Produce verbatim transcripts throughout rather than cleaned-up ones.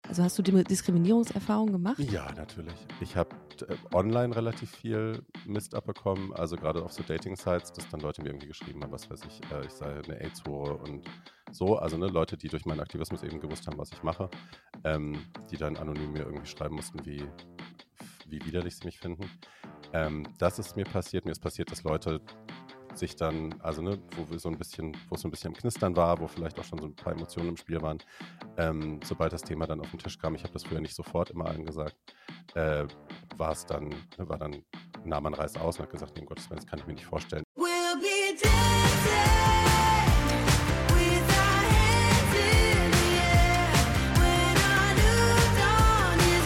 Also hast du die Diskriminierungserfahrungen gemacht? Ja, natürlich. Ich habe äh, online relativ viel Mist abbekommen, also gerade auf so Dating-Sites, dass dann Leute mir irgendwie geschrieben haben, was weiß ich, äh, ich sei eine AIDS-Hure und so. Also ne, Leute, die durch meinen Aktivismus eben gewusst haben, was ich mache, ähm, die dann anonym mir irgendwie schreiben mussten, wie, wie widerlich sie mich finden. Ähm, das ist mir passiert. Mir ist passiert, dass Leute sich dann, also ne, wo wir so ein bisschen, wo es so ein bisschen am Knistern war, wo vielleicht auch schon so ein paar Emotionen im Spiel waren, ähm, sobald das Thema dann auf den Tisch kam, ich habe das früher nicht sofort immer allen gesagt, äh, war es dann, ne, war dann, nahm man reißt aus und hat gesagt, nee, um Gottes Willen, das kann ich mir nicht vorstellen. We'll be dancing with our hands in the air when our new dawn is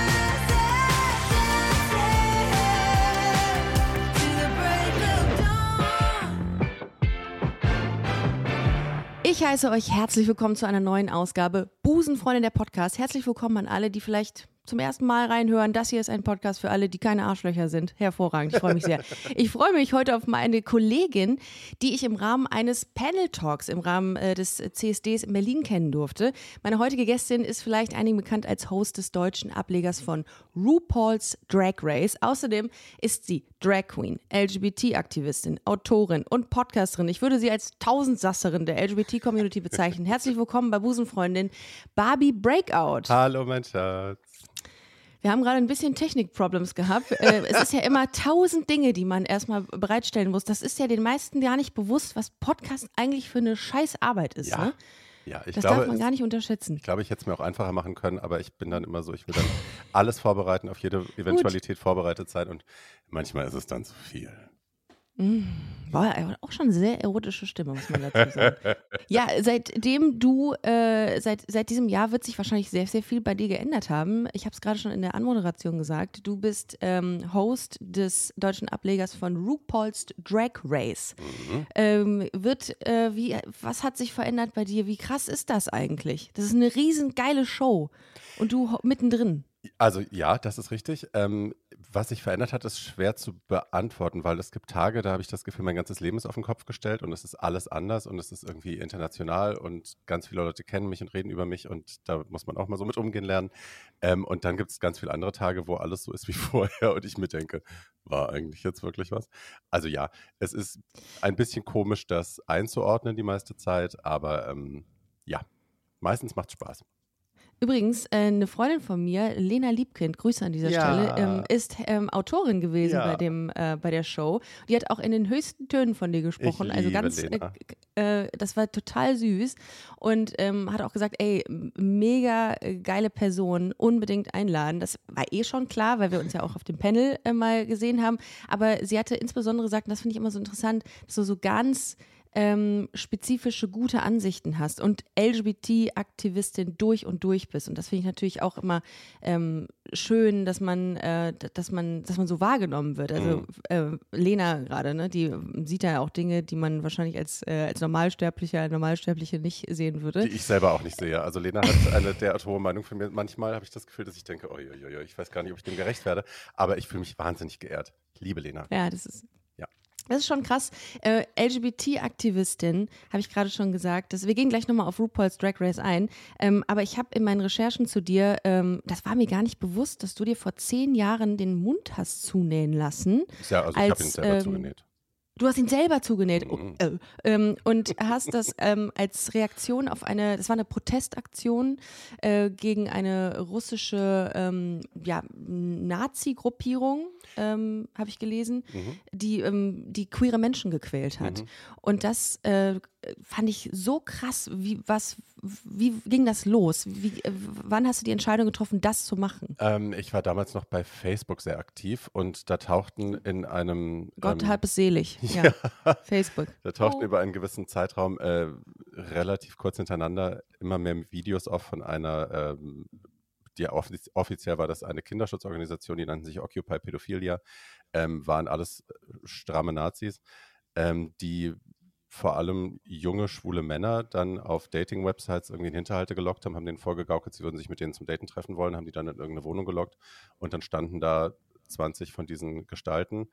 rising, dancing to the break of dawn. Ich heiße euch herzlich willkommen zu einer neuen Ausgabe Busenfreundin der Podcast. Herzlich willkommen an alle, die vielleicht zum ersten Mal reinhören. Das hier ist ein Podcast für alle, die keine Arschlöcher sind. Hervorragend, ich freue mich sehr. Ich freue mich heute auf meine Kollegin, die ich im Rahmen eines Panel-Talks im Rahmen äh, des C S Ds in Berlin kennen durfte. Meine heutige Gästin ist vielleicht einigen bekannt als Host des deutschen Ablegers von RuPaul's Drag Race. Außerdem ist sie Drag Queen, L G B T-Aktivistin, Autorin und Podcasterin. Ich würde sie als Tausendsasserin der L G B T-Community bezeichnen. Herzlich willkommen bei Busenfreundin Barbie Breakout. Hallo, mein Schatz. Wir haben gerade ein bisschen Technik-Problems gehabt. Äh, es ist ja immer tausend Dinge, die man erstmal bereitstellen muss. Das ist ja den meisten gar nicht bewusst, was Podcast eigentlich für eine Scheißarbeit ist. Ja. Ne? Ja, ich Das glaube, darf man es- gar nicht unterschätzen. Ich glaube, ich hätte es mir auch einfacher machen können, aber ich bin dann immer so, ich will dann alles vorbereiten, auf jede Eventualität vorbereitet sein und manchmal ist es dann zu viel. War auch schon eine sehr erotische Stimme, muss man dazu sagen. Ja, seitdem du, äh, seit, seit diesem Jahr wird sich wahrscheinlich sehr, sehr viel bei dir geändert haben. Ich habe es gerade schon in der Anmoderation gesagt. Du bist ähm, Host des deutschen Ablegers von RuPaul's Drag Race. Ähm, wird, äh, wie, was hat sich verändert bei dir? Wie krass ist das eigentlich? Das ist eine riesen geile Show und du ho- mittendrin. Also ja, das ist richtig. Ähm, was sich verändert hat, ist schwer zu beantworten, weil es gibt Tage, da habe ich das Gefühl, mein ganzes Leben ist auf den Kopf gestellt und es ist alles anders und es ist irgendwie international und ganz viele Leute kennen mich und reden über mich und da muss man auch mal so mit umgehen lernen. Ähm, und dann gibt es ganz viele andere Tage, wo alles so ist wie vorher und ich mir denke, war eigentlich jetzt wirklich was? Also ja, es ist ein bisschen komisch, das einzuordnen die meiste Zeit, aber ähm, ja, meistens macht es Spaß. Übrigens, äh, eine Freundin von mir, Lena Liebkind, Grüße an dieser Ja. Stelle, ähm, ist ähm, Autorin gewesen Ja. bei, dem, äh, bei der Show. Die hat auch in den höchsten Tönen von dir gesprochen. Ich also liebe ganz, Lena. äh, äh, das war total süß. Und ähm, hat auch gesagt, ey, m- mega äh, geile Person, unbedingt einladen. Das war eh schon klar, weil wir uns ja auch auf dem Panel äh, mal gesehen haben. Aber sie hatte insbesondere gesagt, und das finde ich immer so interessant, dass du so ganz ähm, spezifische, gute Ansichten hast und L G B T-Aktivistin durch und durch bist. Und das finde ich natürlich auch immer ähm, schön, dass man, äh, d- dass man, dass man so wahrgenommen wird. Also äh, Lena gerade, ne, die sieht da ja auch Dinge, die man wahrscheinlich als, äh, als Normalsterblicher, Normalsterbliche nicht sehen würde. Die ich selber auch nicht sehe. Also Lena hat eine derart hohe Meinung von mir. Manchmal habe ich das Gefühl, dass ich denke, oh, jo, jo, ich weiß gar nicht, ob ich dem gerecht werde. Aber ich fühle mich wahnsinnig geehrt. Ich liebe Lena. Ja, das ist. Ja. Das ist schon krass. Äh, L G B T-Aktivistin, habe ich gerade schon gesagt. Das, wir gehen gleich nochmal auf RuPaul's Drag Race ein. Ähm, aber ich habe in meinen Recherchen zu dir, ähm, das war mir gar nicht bewusst, dass du dir vor zehn Jahren den Mund hast zunähen lassen. Ja, also ich habe Als, ihn selber ähm, zugenäht. Du hast ihn selber zugenäht oh, Mhm. äh, ähm, und hast das ähm, als Reaktion auf eine, das war eine Protestaktion äh, gegen eine russische ähm, ja, Nazi-Gruppierung, ähm, habe ich gelesen, Mhm. die, ähm, die queere Menschen gequält hat. Mhm. Und das äh, fand ich so krass. Wie, was, wie ging das los? Wie, äh, wann hast du die Entscheidung getroffen, das zu machen? Ähm, ich war damals noch bei Facebook sehr aktiv und da tauchten in einem Gott ähm, halb es selig. Ja. Facebook. Da tauchten Oh. über einen gewissen Zeitraum äh, relativ kurz hintereinander immer mehr Videos auf von einer, ähm, die offiz offiziell war das eine Kinderschutzorganisation, die nannten sich Occupy Pädophilia, ähm, waren alles äh, stramme Nazis, ähm, die vor allem junge, schwule Männer dann auf Dating-Websites irgendwie in Hinterhalte gelockt haben, haben denen vorgegaukelt, sie würden sich mit denen zum Daten treffen wollen, haben die dann in irgendeine Wohnung gelockt und dann standen da zwanzig von diesen Gestalten,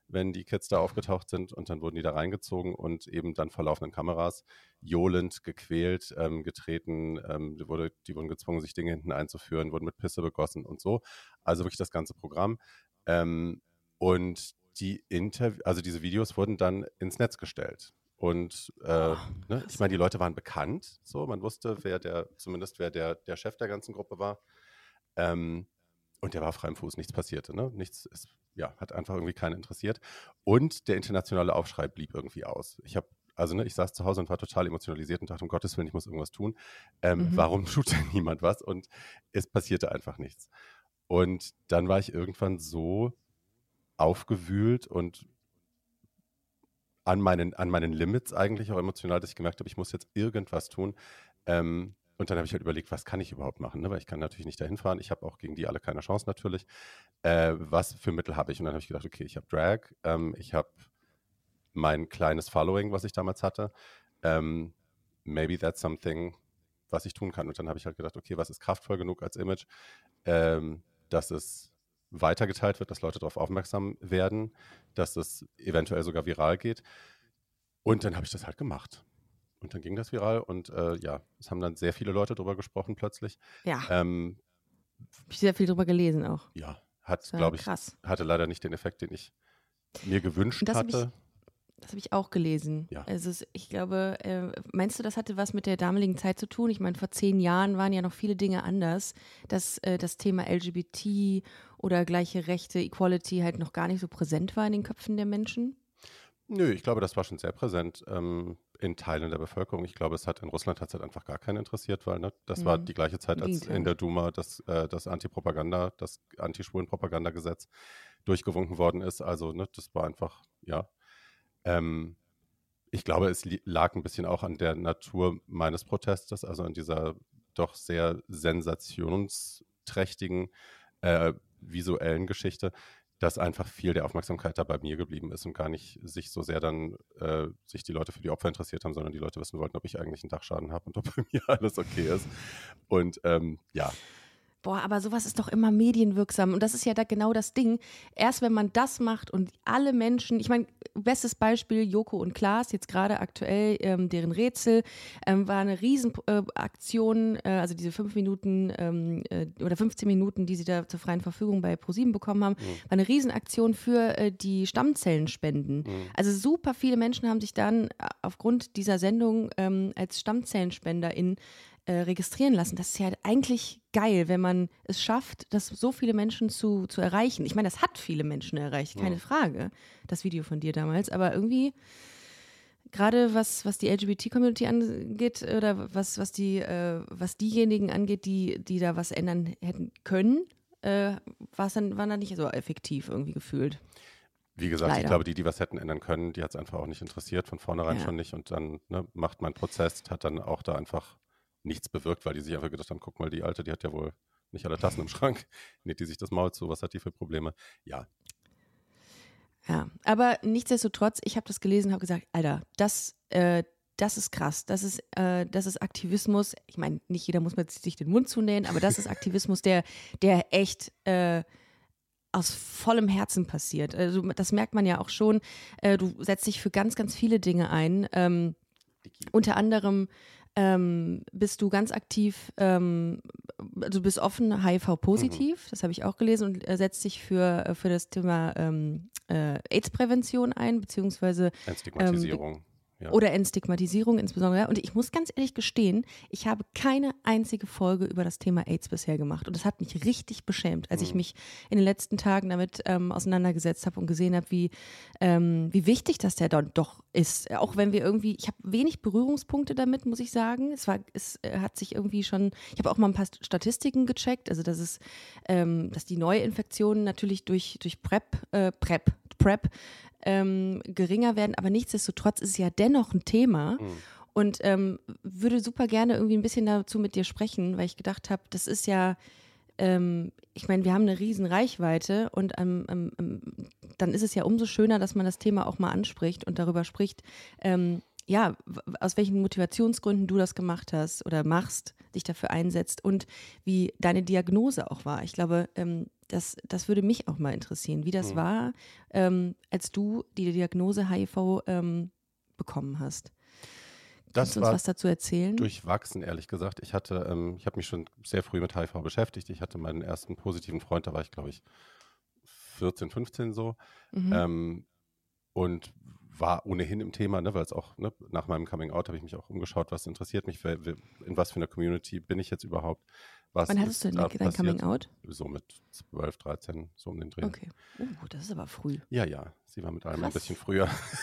wenn die Kids da aufgetaucht sind und dann wurden die da reingezogen und eben dann vor laufenden Kameras johlend, gequält, ähm, getreten, ähm, die, wurde, die wurden gezwungen, sich Dinge hinten einzuführen, wurden mit Pisse begossen und so. Also wirklich das ganze Programm. Ähm, und die Interv- also diese Videos wurden dann ins Netz gestellt. Und äh, Oh, ne, krass. ich meine, die Leute waren bekannt, so, man wusste, wer der, zumindest wer der, der Chef der ganzen Gruppe war. Ähm, und der war frei im Fuß, nichts passierte, ne? Nichts ist, ja, hat einfach irgendwie keinen interessiert. Und der internationale Aufschrei blieb irgendwie aus. Ich habe, also ne, ich saß zu Hause und war total emotionalisiert und dachte, um Gottes Willen, ich muss irgendwas tun. Ähm, Mhm. Warum tut denn niemand was? Und es passierte einfach nichts. Und dann war ich irgendwann so aufgewühlt und an meinen, an meinen Limits eigentlich auch emotional, dass ich gemerkt habe, ich muss jetzt irgendwas tun. Ähm, und dann habe ich halt überlegt, was kann ich überhaupt machen? Ne? Weil ich kann natürlich nicht dahin fahren. Ich habe auch gegen die alle keine Chance natürlich. Äh, was für Mittel habe ich? Und dann habe ich gedacht, okay, ich habe Drag, ähm, ich habe mein kleines Following, was ich damals hatte. Ähm, maybe that's something, was ich tun kann. Und dann habe ich halt gedacht, okay, was ist kraftvoll genug als Image, ähm, dass es weitergeteilt wird, dass Leute darauf aufmerksam werden, dass es eventuell sogar viral geht. Und dann habe ich das halt gemacht. Und dann ging das viral und äh, ja, es haben dann sehr viele Leute drüber gesprochen plötzlich. Ja, Ähm, habe ich sehr viel drüber gelesen auch. ja, hat, Das war glaube ich, krass. hatte leider nicht den Effekt, den ich mir gewünscht Und das habe ich, hatte. das hab ich auch gelesen. Ja. Also es, ich glaube, äh, meinst du, das hatte was mit der damaligen Zeit zu tun? Ich meine, vor zehn Jahren waren ja noch viele Dinge anders, dass äh, das Thema L G B T oder gleiche Rechte, Equality halt noch gar nicht so präsent war in den Köpfen der Menschen. Nö, ich glaube, das war schon sehr präsent ähm, in Teilen der Bevölkerung. Ich glaube, es hat in Russland hat es halt einfach gar keinen interessiert, weil ne, das war Mhm. die gleiche Zeit, Im als Gegenteil. in der Duma das, äh, das Anti-Propaganda, das Anti-Schwulen-Propagandagesetz durchgewunken worden ist. Also ne, das war einfach, ja. Ähm, ich glaube, es li- lag ein bisschen auch an der Natur meines Protestes, also an dieser doch sehr sensationsträchtigen äh, visuellen Geschichte, dass einfach viel der Aufmerksamkeit da bei mir geblieben ist und gar nicht sich so sehr dann äh, sich die Leute für die Opfer interessiert haben, sondern die Leute wissen wollten, ob ich eigentlich einen Dachschaden habe und ob bei mir alles okay ist. Und ähm, ja, Boah, aber sowas ist doch immer medienwirksam. Und das ist ja da genau das Ding. Erst wenn man das macht und alle Menschen, ich meine, bestes Beispiel, Joko und Klaas, jetzt gerade aktuell, ähm, deren Rätsel, ähm, war eine Riesenaktion, äh, also diese fünf Minuten ähm, äh, oder fünfzehn Minuten, die sie da zur freien Verfügung bei ProSieben bekommen haben, war eine Riesenaktion für äh, die Stammzellenspenden. Also super viele Menschen haben sich dann äh, aufgrund dieser Sendung ähm, als StammzellenSpenderInnen äh, registrieren lassen. Das ist ja eigentlich geil, wenn man es schafft, das so viele Menschen zu, zu erreichen. Ich meine, das hat viele Menschen erreicht, keine Ja. Frage, das Video von dir damals, aber irgendwie gerade was, was die L G B T-Community angeht oder was, was, die, äh, was diejenigen angeht, die, die da was ändern hätten können, äh, war es dann, war dann nicht so effektiv irgendwie gefühlt. wie gesagt, ich Leider. glaube, die, die was hätten ändern können, die hat es einfach auch nicht interessiert, von vornherein Ja. schon nicht. Und dann ne, macht mein Prozess, hat dann auch da einfach nichts bewirkt, weil die sich einfach gedacht haben, guck mal, die Alte, die hat ja wohl nicht alle Tassen im Schrank, näht die sich das Maul zu, was hat die für Probleme? Ja, Ja, aber nichtsdestotrotz, ich habe das gelesen und habe gesagt, Alter, das, äh, das ist krass, das ist, äh, das ist Aktivismus. Ich meine, nicht jeder muss mit sich den Mund zunähen, aber das ist Aktivismus, der, der echt äh, aus vollem Herzen passiert. Also, das merkt man ja auch schon. Äh, du setzt dich für ganz, ganz viele Dinge ein. Ähm, unter anderem ähm, bist du ganz aktiv, ähm, also du bist offen H I V-positiv, das habe ich auch gelesen, und äh, setzt dich für, äh, für das Thema ähm, äh, AIDS-Prävention ein, beziehungsweise Entstigmatisierung. Ja. oder Entstigmatisierung insbesondere. Und ich muss ganz ehrlich gestehen, ich habe keine einzige Folge über das Thema AIDS bisher gemacht. Und das hat mich richtig beschämt, als ich mich in den letzten Tagen damit ähm, auseinandergesetzt habe und gesehen habe, wie, ähm, wie wichtig das ja dann doch ist. Auch wenn wir irgendwie, ich habe wenig Berührungspunkte damit, muss ich sagen. Es war, es äh, hat sich irgendwie schon, ich habe auch mal ein paar Statistiken gecheckt, also dass es, ähm, dass die Neuinfektionen natürlich durch, durch PrEP, äh, PrEP, PrEP ähm, geringer werden, aber nichtsdestotrotz ist es ja dennoch ein Thema. Mhm. Und ähm, würde super gerne irgendwie ein bisschen dazu mit dir sprechen, weil ich gedacht habe, das ist ja, ähm, ich meine, wir haben eine riesen Reichweite und ähm, ähm, dann ist es ja umso schöner, dass man das Thema auch mal anspricht und darüber spricht, ähm, ja, w- aus welchen Motivationsgründen du das gemacht hast oder machst, dich dafür einsetzt und wie deine Diagnose auch war. Ich glaube, ähm, das, das würde mich auch mal interessieren, wie das Mhm. war, ähm, als du die Diagnose H I V ähm, bekommen hast. Kannst Das du uns war was dazu erzählen? durchwachsen, ehrlich gesagt. Ich hatte, ähm, ich habe mich schon sehr früh mit H I V beschäftigt. Ich hatte meinen ersten positiven Freund, da war ich, glaube ich, vierzehn, fünfzehn so. Mhm. Ähm, und war ohnehin im Thema, ne, weil es auch, ne, nach meinem Coming Out habe ich mich auch umgeschaut, was interessiert mich, wer, wer, in was für einer Community bin ich jetzt überhaupt, was Wann hattest ist du denn da dein dein passiert. Coming Out? So mit zwölf, dreizehn, so um den Dreh. Okay. Uh, das ist aber früh. Ja, ja, sie war mit allem ein Krass. bisschen früher.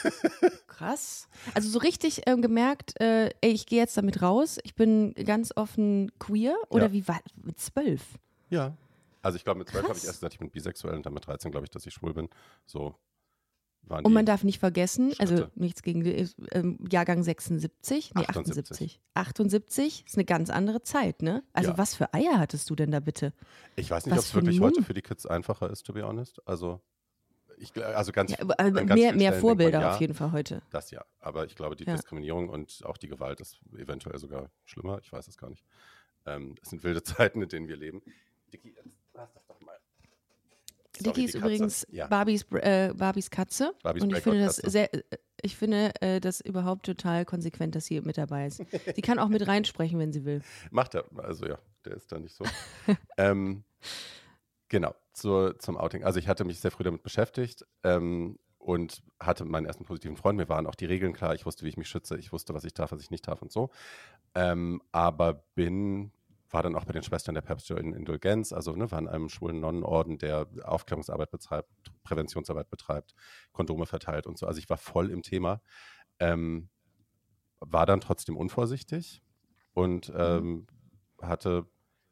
Krass. Also so richtig ähm, gemerkt, äh, ey, ich gehe jetzt damit raus, ich bin ganz offen queer oder Ja. wie war mit zwölf? Ja. Also ich glaube, mit zwölf habe ich Krass. erst gesagt, ich bin bisexuell und dann mit dreizehn glaube ich, dass ich schwul bin. So waren Und die man darf nicht vergessen, also Schritte. nichts gegen die, ähm, Jahrgang sechsundsiebzig, nee, achtundsiebzig. achtundsiebzig. achtundsiebzig ist eine ganz andere Zeit, ne? Also Ja. was für Eier hattest du denn da bitte? Ich weiß nicht, Was ob es für ein wirklich heute Mumm. für die Kids einfacher ist, to be honest. Also, ich, gl- also ganz, Ja, aber, aber an ganz mehr, vielen mehr Stellen denkt Vorbilder man, ja, auf jeden Fall heute. das ja. Aber ich glaube, die Ja. Diskriminierung und auch die Gewalt ist eventuell sogar schlimmer. Ich weiß es gar nicht. Ähm, es sind wilde Zeiten, in denen wir leben. Dicky, jetzt lass das doch mal. Sorry, Dicky die ist Katze. übrigens Ja, Barbies, Br- äh, Barbies Katze. Barbies und ich finde das Breakout-Katze. sehr, äh, ich finde äh, das überhaupt total konsequent, dass sie mit dabei ist. Sie kann auch mit reinsprechen, wenn sie will. macht er. Also ja, der ist da nicht so. ähm, genau, zur, zum Outing. Also ich hatte mich sehr früh damit beschäftigt ähm, und hatte meinen ersten positiven Freund. Mir waren auch die Regeln klar. Ich wusste, wie ich mich schütze. Ich wusste, was ich darf, was ich nicht darf und so. Ähm, aber bin, war dann auch bei den Schwestern der päpstlichen Indulgenz, also ne, war in einem schwulen Nonnenorden, der Aufklärungsarbeit betreibt, Präventionsarbeit betreibt, Kondome verteilt und so. Also ich war voll im Thema. Ähm, war dann trotzdem unvorsichtig und ähm, hatte,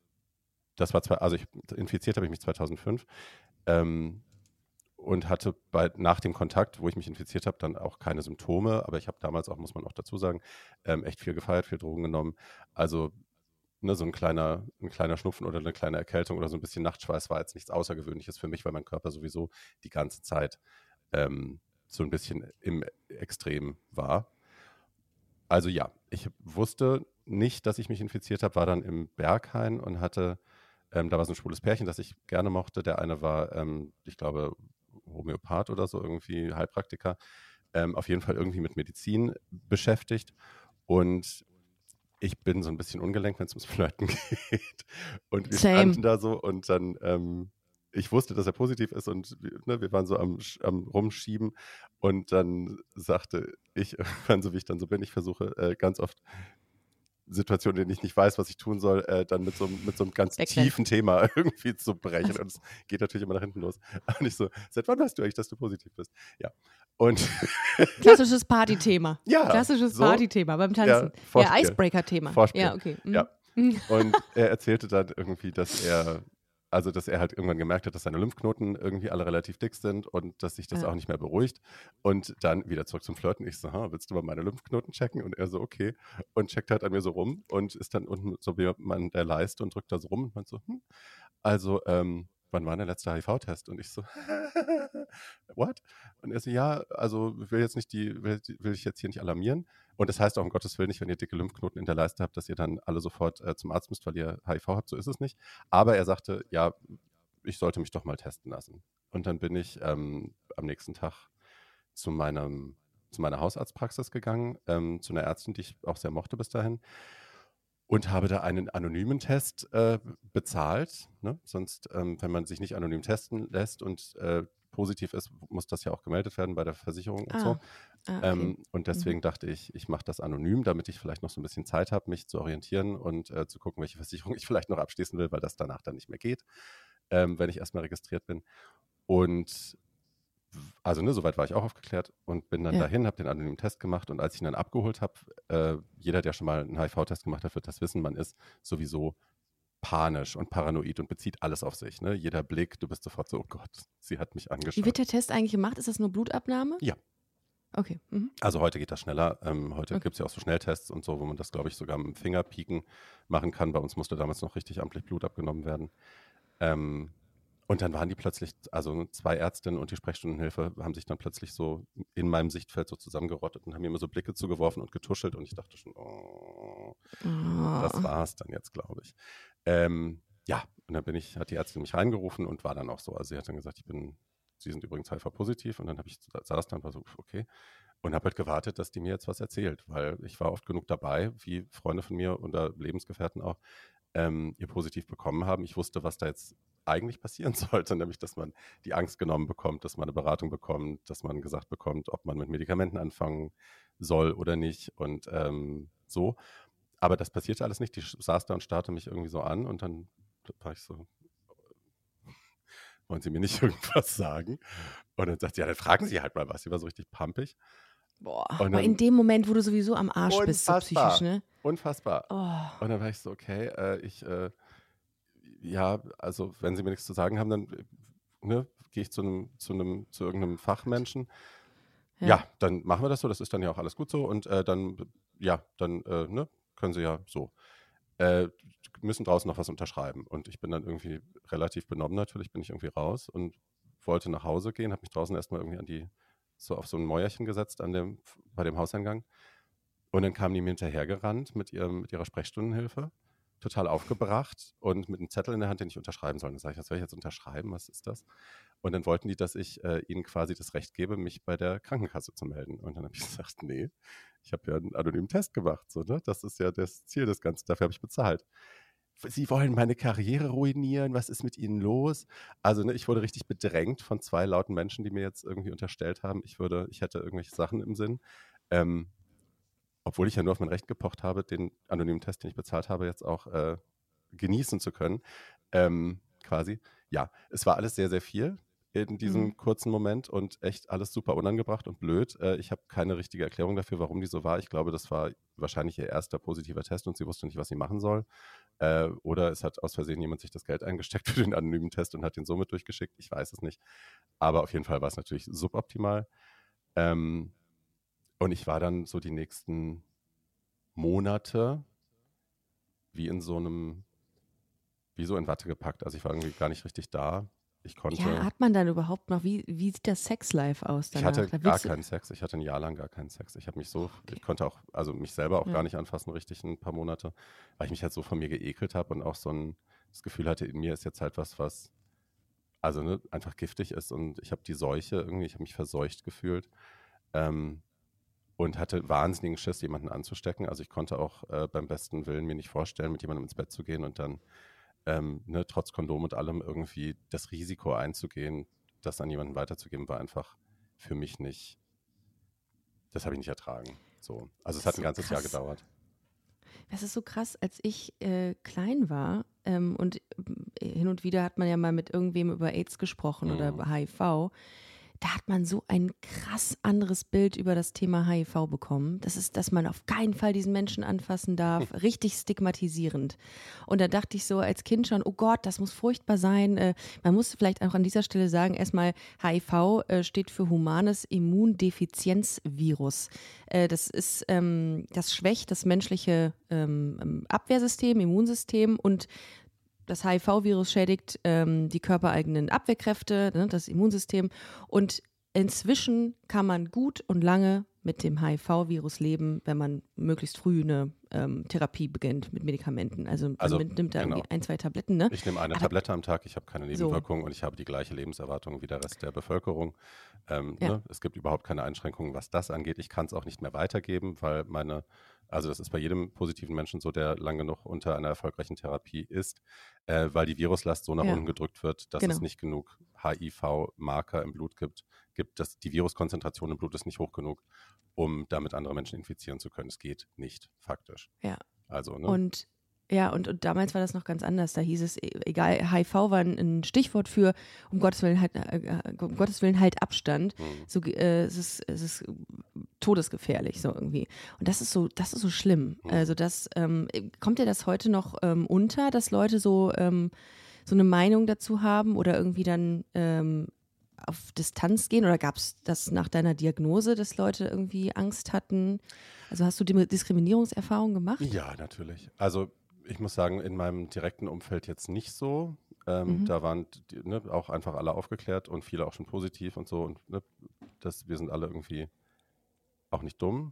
das war zwei, also ich, infiziert habe ich mich zweitausendfünf ähm, und hatte bei, nach dem Kontakt, wo ich mich infiziert habe, dann auch keine Symptome, aber ich habe damals auch, muss man auch dazu sagen, ähm, echt viel gefeiert, viel Drogen genommen. Also ne, so ein kleiner, ein kleiner Schnupfen oder eine kleine Erkältung oder so ein bisschen Nachtschweiß war jetzt nichts Außergewöhnliches für mich, weil mein Körper sowieso die ganze Zeit ähm, so ein bisschen im Extrem war. Also ja, ich wusste nicht, dass ich mich infiziert habe, war dann im Berghain und hatte, ähm, da war so ein schwules Pärchen, das ich gerne mochte. Der eine war, ähm, ich glaube, Homöopath oder so, irgendwie Heilpraktiker. Ähm, auf jeden Fall irgendwie mit Medizin beschäftigt. Und ich bin so ein bisschen ungelenkt, wenn es ums Flirten geht. Und wir Same. standen da so und dann, ähm, ich wusste, dass er positiv ist und wir- ne, wir waren so am, Sch- am Rumschieben. Und dann sagte ich irgendwann, so wie ich dann so bin, ich versuche äh, ganz oft Situationen, in denen ich nicht weiß, was ich tun soll, äh, dann mit so, einem- mit so einem ganz Wegrennen. tiefen Thema irgendwie zu brechen. Und es geht natürlich immer nach hinten los. Und ich so, seit wann weißt du eigentlich, dass du positiv bist? Ja. Und Klassisches Partythema. Ja, Klassisches so. Partythema beim Tanzen. Ja, Vorspiel. Icebreaker-Thema. Vorspiel. Ja, okay. Mhm. Ja. Und er erzählte dann irgendwie, dass er, also dass er halt irgendwann gemerkt hat, dass seine Lymphknoten irgendwie alle relativ dick sind und dass sich das Ja. auch nicht mehr beruhigt. Und dann wieder zurück zum Flirten. Ich so, ha, willst du mal meine Lymphknoten checken? Und er so, okay. Und checkt halt an mir so rum und ist dann unten so wie man der Leiste und drückt da so rum und man so, hm. Also, ähm, wann war der letzte H I V-Test? Und ich so, what? Und er so, ja, also will jetzt nicht die, will, will ich jetzt hier nicht alarmieren. Und das heißt auch um Gottes Willen nicht, wenn ihr dicke Lymphknoten in der Leiste habt, dass ihr dann alle sofort äh, zum Arzt müsst, weil ihr H I V habt. So ist es nicht. Aber er sagte, ja, ich sollte mich doch mal testen lassen. Und dann bin ich ähm, am nächsten Tag zu meinem, zu meiner Hausarztpraxis gegangen, ähm, zu einer Ärztin, die ich auch sehr mochte bis dahin. Und habe da einen anonymen Test äh, bezahlt. Ne? Sonst, ähm, wenn man sich nicht anonym testen lässt und äh, positiv ist, muss das ja auch gemeldet werden bei der Versicherung und Ah, so. ah, okay. Ähm, und deswegen dachte ich, ich mache das anonym, damit ich vielleicht noch so ein bisschen Zeit habe, mich zu orientieren und äh, zu gucken, welche Versicherung ich vielleicht noch abschließen will, weil das danach dann nicht mehr geht, ähm, wenn ich erstmal registriert bin. Und also ne, soweit war ich auch aufgeklärt und bin dann Ja. dahin, habe den anonymen Test gemacht und als ich ihn dann abgeholt habe, äh, jeder, der schon mal einen H I V-Test gemacht hat, wird das wissen, man ist sowieso panisch und paranoid und bezieht alles auf sich. Ne? Jeder Blick, du bist sofort so, oh Gott, sie hat mich Wie angeschaut. wird der Test eigentlich gemacht? Ist das nur Blutabnahme? Ja. Okay. Mhm. Also heute geht das schneller. Ähm, heute Okay. gibt es ja auch so Schnelltests und so, wo man das, glaube ich, sogar mit dem Fingerpieken machen kann. Bei uns musste damals noch richtig amtlich Blut abgenommen werden. Ähm, Und dann waren die plötzlich, also zwei Ärztinnen und die Sprechstundenhilfe haben sich dann plötzlich so in meinem Sichtfeld so zusammengerottet und haben mir immer so Blicke zugeworfen und getuschelt und ich dachte schon, oh, das Oh. war's dann jetzt, glaube ich. Ähm, ja, und dann bin ich, hat die Ärztin mich reingerufen und war dann auch so. Also sie hat dann gesagt, ich bin, Sie sind übrigens H I V-positiv und dann habe ich, saß dann, war so, okay. Und habe halt gewartet, dass die mir jetzt was erzählt, weil ich war oft genug dabei, wie Freunde von mir oder Lebensgefährten auch, ähm, ihr positiv bekommen haben. Ich wusste, was da jetzt eigentlich passieren sollte, nämlich, dass man die Angst genommen bekommt, dass man eine Beratung bekommt, dass man gesagt bekommt, ob man mit Medikamenten anfangen soll oder nicht und ähm, so. Aber das passierte alles nicht. Die saß da und starrte mich irgendwie so an und dann war ich so, wollen Sie mir nicht irgendwas sagen? Und dann sagt sie, ja, dann fragen Sie halt mal was. Sie war so richtig pampig. Boah, Und aber dann- in dem Moment, wo du sowieso am Arsch bist, so Unfassbar. psychisch, ne? Unfassbar. Oh. Und dann war ich so, okay, äh, ich, äh, ja, also wenn Sie mir nichts zu sagen haben, dann äh, ne, gehe ich zu einem, zu einem, zu irgendeinem Fachmenschen. Ja. Ja. Dann machen wir das so, das ist dann ja auch alles gut so und äh, dann, ja, dann äh, ne, können Sie ja so. Äh, müssen draußen noch was unterschreiben. Und ich bin dann irgendwie relativ benommen natürlich, bin ich irgendwie raus und wollte nach Hause gehen, habe mich draußen erstmal irgendwie an die, so auf so ein Mäuerchen gesetzt an dem, bei dem Hauseingang. Und dann kamen die mir hinterhergerannt mit, ihrem, mit ihrer Sprechstundenhilfe, total aufgebracht und mit einem Zettel in der Hand, den ich unterschreiben soll. Dann sage ich, was soll ich jetzt unterschreiben? Was ist das? Und dann wollten die, dass ich äh, ihnen quasi das Recht gebe, mich bei der Krankenkasse zu melden. Und dann habe ich gesagt, nee, ich habe ja einen anonymen Test gemacht. So, ne? Das ist ja das Ziel des Ganzen. Dafür habe ich bezahlt. Sie wollen meine Karriere ruinieren. Was ist mit Ihnen los? Also ne, ich wurde richtig bedrängt von zwei lauten Menschen, die mir jetzt irgendwie unterstellt haben, ich würde, ich hätte irgendwelche Sachen im Sinn. Ähm, obwohl ich ja nur auf mein Recht gepocht habe, den anonymen Test, den ich bezahlt habe, jetzt auch äh, genießen zu können. Ähm, quasi. Ja, es war alles sehr, sehr viel in diesem Mhm. kurzen Moment und echt alles super unangebracht und blöd. Äh, ich habe keine richtige Erklärung dafür, warum die so war. Ich glaube, das war wahrscheinlich ihr erster positiver Test und sie wusste nicht, was sie machen soll. Äh, oder es hat aus Versehen jemand sich das Geld eingesteckt für den anonymen Test und hat den somit durchgeschickt. Ich weiß es nicht. Aber auf jeden Fall war es natürlich suboptimal. Ähm, und ich war dann so die nächsten Monate wie in so einem, wie so in Watte gepackt. Also ich war irgendwie gar nicht richtig da. Ich konnte, Ja, hat man dann überhaupt noch, wie, wie sieht das Sexlife aus ich danach? hatte Da gar willst du- keinen Sex. Ich hatte ein Jahr lang gar keinen Sex. Ich habe mich so, ich konnte auch, also mich selber auch Ja. gar nicht anfassen richtig ein paar Monate, weil ich mich halt so von mir geekelt habe und auch so ein, das Gefühl hatte, in mir ist jetzt halt was, was, also ne, einfach giftig ist und ich habe die Seuche irgendwie, ich habe mich verseucht gefühlt. Ähm, und hatte wahnsinnigen Schiss, jemanden anzustecken. Also ich konnte auch äh, beim besten Willen mir nicht vorstellen, mit jemandem ins Bett zu gehen und dann ähm, ne, trotz Kondom und allem irgendwie das Risiko einzugehen, das an jemanden weiterzugeben, war einfach für mich nicht, das habe ich nicht ertragen. So. Also es Das hat ist ein so ganzes Jahr krass. gedauert. Das ist so krass, als ich äh, klein war ähm, und äh, hin und wieder hat man ja mal mit irgendwem über AIDS gesprochen oder Mhm. über H I V. Da hat man so ein krass anderes Bild über das Thema H I V bekommen. Das ist, dass man auf keinen Fall diesen Menschen anfassen darf. Richtig stigmatisierend. Und da dachte ich so als Kind schon, oh Gott, das muss furchtbar sein. Äh, man muss vielleicht auch an dieser Stelle sagen, erstmal H I V äh, steht für humanes Immundefizienzvirus. Äh, das ist, ähm, das schwächt das menschliche ähm, Abwehrsystem, Immunsystem und das H I V-Virus schädigt ähm, die körpereigenen Abwehrkräfte, ne, das Immunsystem. Und inzwischen kann man gut und lange mit dem H I V-Virus leben, wenn man möglichst früh eine ähm, Therapie beginnt mit Medikamenten. Also man Also, nimmt da genau. irgendwie ein, zwei Tabletten. Ne? Ich nehme eine Aber- Tablette am Tag, ich habe keine So. Nebenwirkungen und ich habe die gleiche Lebenserwartung wie der Rest der Bevölkerung. Ähm, Ja. ne? Es gibt überhaupt keine Einschränkungen, was das angeht. Ich kann es auch nicht mehr weitergeben, weil meine, also das ist bei jedem positiven Menschen so, der lang genug unter einer erfolgreichen Therapie ist, äh, weil die Viruslast so nach Ja. unten gedrückt wird, dass Genau. es nicht genug H I V-Marker im Blut gibt, gibt dass die Viruskonzentration im Blut ist nicht hoch genug, um damit andere Menschen infizieren zu können. Es geht nicht, faktisch. Ja. Also, ne? Und ja, und, und damals war das noch ganz anders. Da hieß es, e- egal, H I V war ein, ein Stichwort für, um Gottes Willen halt, äh, äh, um Gottes Willen halt Abstand. Mhm. So, äh, es, ist, es ist todesgefährlich, so irgendwie. Und das ist so, das ist so schlimm. Mhm. Also das, ähm, kommt dir das heute noch ähm, unter, dass Leute so, ähm, so eine Meinung dazu haben oder irgendwie dann ähm, auf Distanz gehen? Oder gab es das nach deiner Diagnose, dass Leute irgendwie Angst hatten? Also hast du Dim- Diskriminierungserfahrungen gemacht? Ja, natürlich. Also ich muss sagen, in meinem direkten Umfeld jetzt nicht so. Ähm, Mhm. Da waren die, ne, auch einfach alle aufgeklärt und viele auch schon positiv und so. Und ne, das, wir sind alle irgendwie auch nicht dumm.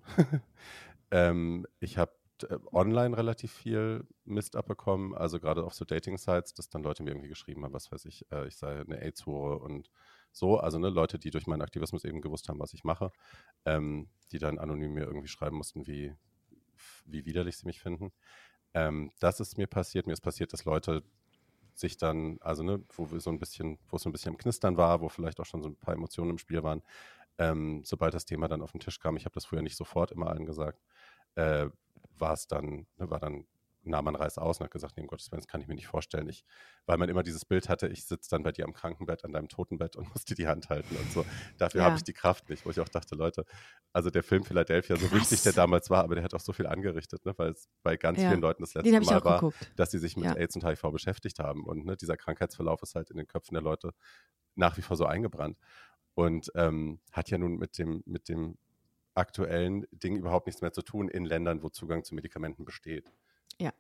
ähm, ich habe äh, online relativ viel Mist abbekommen, also gerade auf so Dating-Sites, dass dann Leute mir irgendwie geschrieben haben, was weiß ich, äh, ich sei eine AIDS-Hure und so. Also ne, Leute, die durch meinen Aktivismus eben gewusst haben, was ich mache, ähm, die dann anonym mir irgendwie schreiben mussten, wie, wie widerlich sie mich finden. Ähm, das ist mir passiert. Mir ist passiert, dass Leute sich dann, also ne, wo wir so ein bisschen, wo es so ein bisschen am Knistern war, wo vielleicht auch schon so ein paar Emotionen im Spiel waren, ähm, sobald das Thema dann auf den Tisch kam, ich habe das früher nicht sofort immer allen gesagt, äh, war es dann, ne, war dann, nahm man Reiß aus und hat gesagt, nee, um Gottes Willen, das kann ich mir nicht vorstellen. Ich, weil man immer dieses Bild hatte, ich sitze dann bei dir am Krankenbett, an deinem Totenbett und muss dir die Hand halten und so. Dafür Ja. habe ich die Kraft nicht, wo ich auch dachte, Leute, also der Film Philadelphia, so Krass. wichtig der damals war, aber der hat auch so viel angerichtet, ne, weil es bei ganz Ja. vielen Leuten das Den letzte habe ich Mal auch war, geguckt. dass sie sich mit Ja. AIDS und H I V beschäftigt haben. Und ne, dieser Krankheitsverlauf ist halt in den Köpfen der Leute nach wie vor so eingebrannt. Und ähm, hat ja nun mit dem, mit dem aktuellen Ding überhaupt nichts mehr zu tun in Ländern, wo Zugang zu Medikamenten besteht. Ja.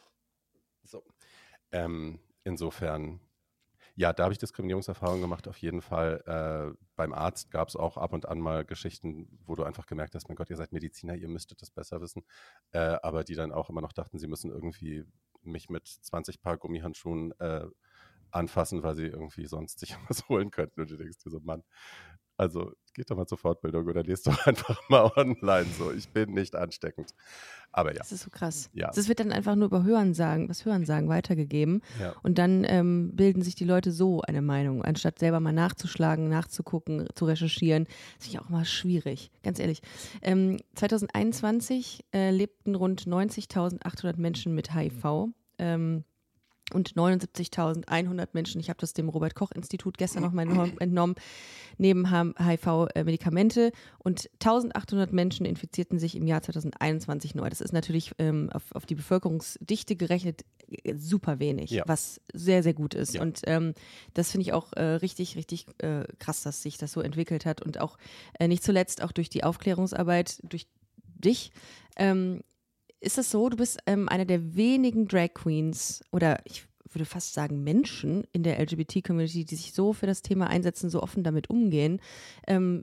So. Ähm, insofern, ja, da habe ich Diskriminierungserfahrungen gemacht, auf jeden Fall. Äh, beim Arzt gab es auch ab und an mal Geschichten, wo du einfach gemerkt hast, mein Gott, ihr seid Mediziner, ihr müsstet das besser wissen. Äh, aber die dann auch immer noch dachten, sie müssen irgendwie mich mit zwanzig Paar Gummihandschuhen äh, anfassen, weil sie irgendwie sonst sich was holen könnten. Und du denkst dir so, Mann, also geht doch mal zur Fortbildung oder lest doch einfach mal online so. Ich bin nicht ansteckend. Aber ja. Das ist so krass. Ja. Das wird dann einfach nur über Hörensagen, was Hörensagen weitergegeben. Ja. Und dann ähm, bilden sich die Leute so eine Meinung, anstatt selber mal nachzuschlagen, nachzugucken, zu recherchieren. Das finde ich auch immer schwierig, ganz ehrlich. Ähm, zwanzig einundzwanzig äh, lebten rund neunzigtausendachthundert Menschen mit H I V. Ähm, und neunundsiebzigtausendeinhundert Menschen, ich habe das dem Robert-Koch-Institut gestern noch mal entnommen, nehmen H I V-Medikamente und eintausendachthundert Menschen infizierten sich im Jahr zwanzig einundzwanzig neu. Das ist natürlich ähm, auf, auf die Bevölkerungsdichte gerechnet äh, super wenig, Ja. was sehr, sehr gut ist. Ja. Und ähm, das finde ich auch äh, richtig, richtig äh, krass, dass sich das so entwickelt hat und auch äh, nicht zuletzt auch durch die Aufklärungsarbeit, durch dich. Ähm, Ist es so, du bist ähm, einer der wenigen Drag Queens oder ich würde fast sagen Menschen in der L G B T-Community, die sich so für das Thema einsetzen, so offen damit umgehen. Ähm,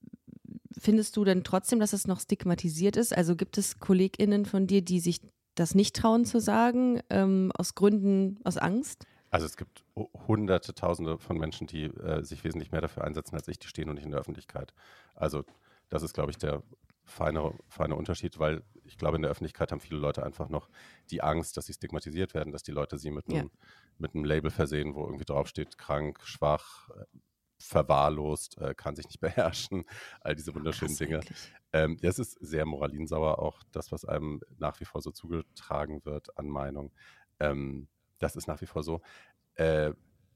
findest du denn trotzdem, dass es noch stigmatisiert ist? Also gibt es KollegInnen von dir, die sich das nicht trauen zu sagen, ähm, aus Gründen, aus Angst? Also es gibt hu- hunderte, tausende von Menschen, die äh, sich wesentlich mehr dafür einsetzen als ich, die stehen und nicht in der Öffentlichkeit. Also das ist, glaube ich, der feine, feine Unterschied, weil ich glaube, in der Öffentlichkeit haben viele Leute einfach noch die Angst, dass sie stigmatisiert werden, dass die Leute sie mit einem, Ja. mit einem Label versehen, wo irgendwie draufsteht, krank, schwach, äh, verwahrlost, äh, kann sich nicht beherrschen, all diese wunderschönen Krass Dinge. eigentlich. Ähm, ja, es ist sehr moralinsauer, auch das, was einem nach wie vor so zugetragen wird an Meinung. Ähm, das ist nach wie vor so. Äh,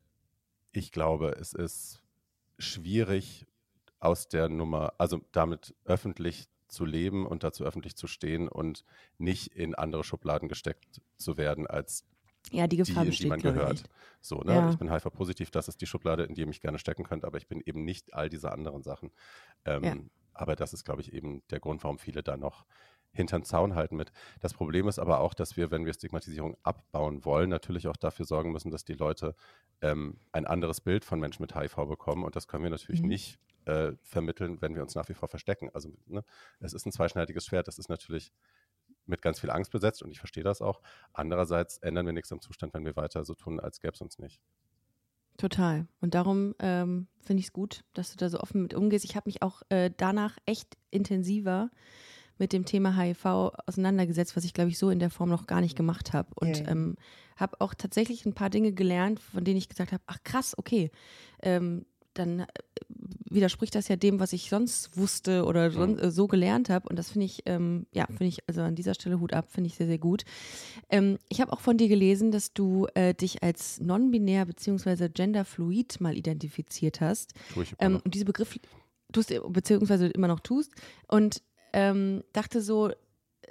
ich glaube, es ist schwierig aus der Nummer, also damit öffentlich zu leben und dazu öffentlich zu stehen und nicht in andere Schubladen gesteckt zu werden als Ja, die die, Gefahr in die besteht, man glaube ich, gehört. nicht. So, ne? Ja. Ich bin H I V-positiv, das ist die Schublade, in die ihr mich gerne stecken könnt, aber ich bin eben nicht all diese anderen Sachen. Ähm, Ja. Aber das ist, glaube ich, eben der Grund, warum viele da noch hinterm Zaun halten mit. Das Problem ist aber auch, dass wir, wenn wir Stigmatisierung abbauen wollen, natürlich auch dafür sorgen müssen, dass die Leute ähm, ein anderes Bild von Menschen mit H I V bekommen. Und das können wir natürlich Mhm. nicht äh, vermitteln, wenn wir uns nach wie vor verstecken. Also ne, es ist ein zweischneidiges Schwert. Das ist natürlich mit ganz viel Angst besetzt und ich verstehe das auch. Andererseits ändern wir nichts am Zustand, wenn wir weiter so tun, als gäbe es uns nicht. Total. Und darum ähm, finde ich es gut, dass du da so offen mit umgehst. Ich habe mich auch äh, danach echt intensiver mit dem Thema H I V auseinandergesetzt, was ich, glaube ich, so in der Form noch gar nicht gemacht habe. Und Ja, ja. ähm, habe auch tatsächlich ein paar Dinge gelernt, von denen ich gesagt habe, ach krass, okay, ähm, dann äh, widerspricht das ja dem, was ich sonst wusste oder son äh, so gelernt habe. Und das finde ich, ähm, ja, finde ich, also an dieser Stelle Hut ab, finde ich sehr, sehr gut. Ähm, ich habe auch von dir gelesen, dass du äh, dich als non-binär bzw. genderfluid mal identifiziert hast. Tue ich immer Ähm, noch. und diese Begriff tust du beziehungsweise immer noch tust. Und ähm, dachte so, äh,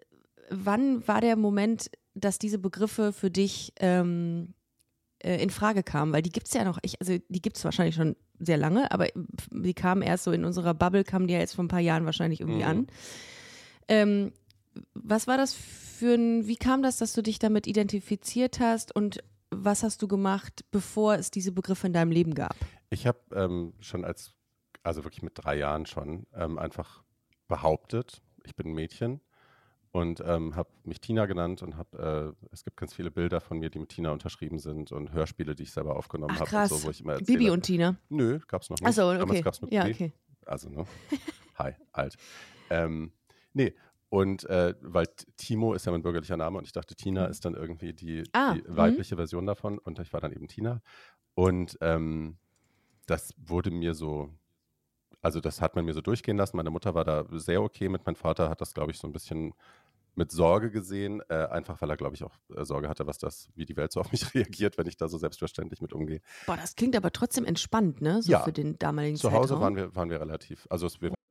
wann war der Moment, dass diese Begriffe für dich ähm, äh, in Frage kamen? Weil die gibt es ja noch, ich, also die gibt es wahrscheinlich schon sehr lange, aber die kamen erst so in unserer Bubble, kamen die ja jetzt vor ein paar Jahren wahrscheinlich irgendwie Mhm. an. Ähm, was war das für ein, wie kam das, dass du dich damit identifiziert hast und was hast du gemacht, bevor es diese Begriffe in deinem Leben gab? Ich habe ähm, schon als, also wirklich mit drei Jahren schon, ähm, einfach behauptet, ich bin ein Mädchen und ähm, habe mich Tina genannt und habe, äh, es gibt ganz viele Bilder von mir, die mit Tina unterschrieben sind und Hörspiele, die ich selber aufgenommen Ach habe und krass, so, wo ich immer erzähle. Bibi und Tina. Nö, gab's noch nicht. Achso, Damals okay. gab's nur Ja, Bibi. okay. Also, ne? Hi, alt. Ähm, nee, und äh, weil T- Timo ist ja mein bürgerlicher Name und ich dachte, Tina ist dann irgendwie die, Ah, die mhm. weibliche Version davon und ich war dann eben Tina. Und ähm, das wurde mir so, also das hat man mir so durchgehen lassen. Meine Mutter war da sehr okay mit. Mein Vater hat das, glaube ich, so ein bisschen mit Sorge gesehen, äh, einfach weil er, glaube ich, auch äh, Sorge hatte, was das, wie die Welt so auf mich reagiert, wenn ich da so selbstverständlich mit umgehe. Boah, das klingt aber trotzdem entspannt, ne? So Ja. für den damaligen Zu Hause Zeitraum. waren wir, waren wir relativ, also es, wir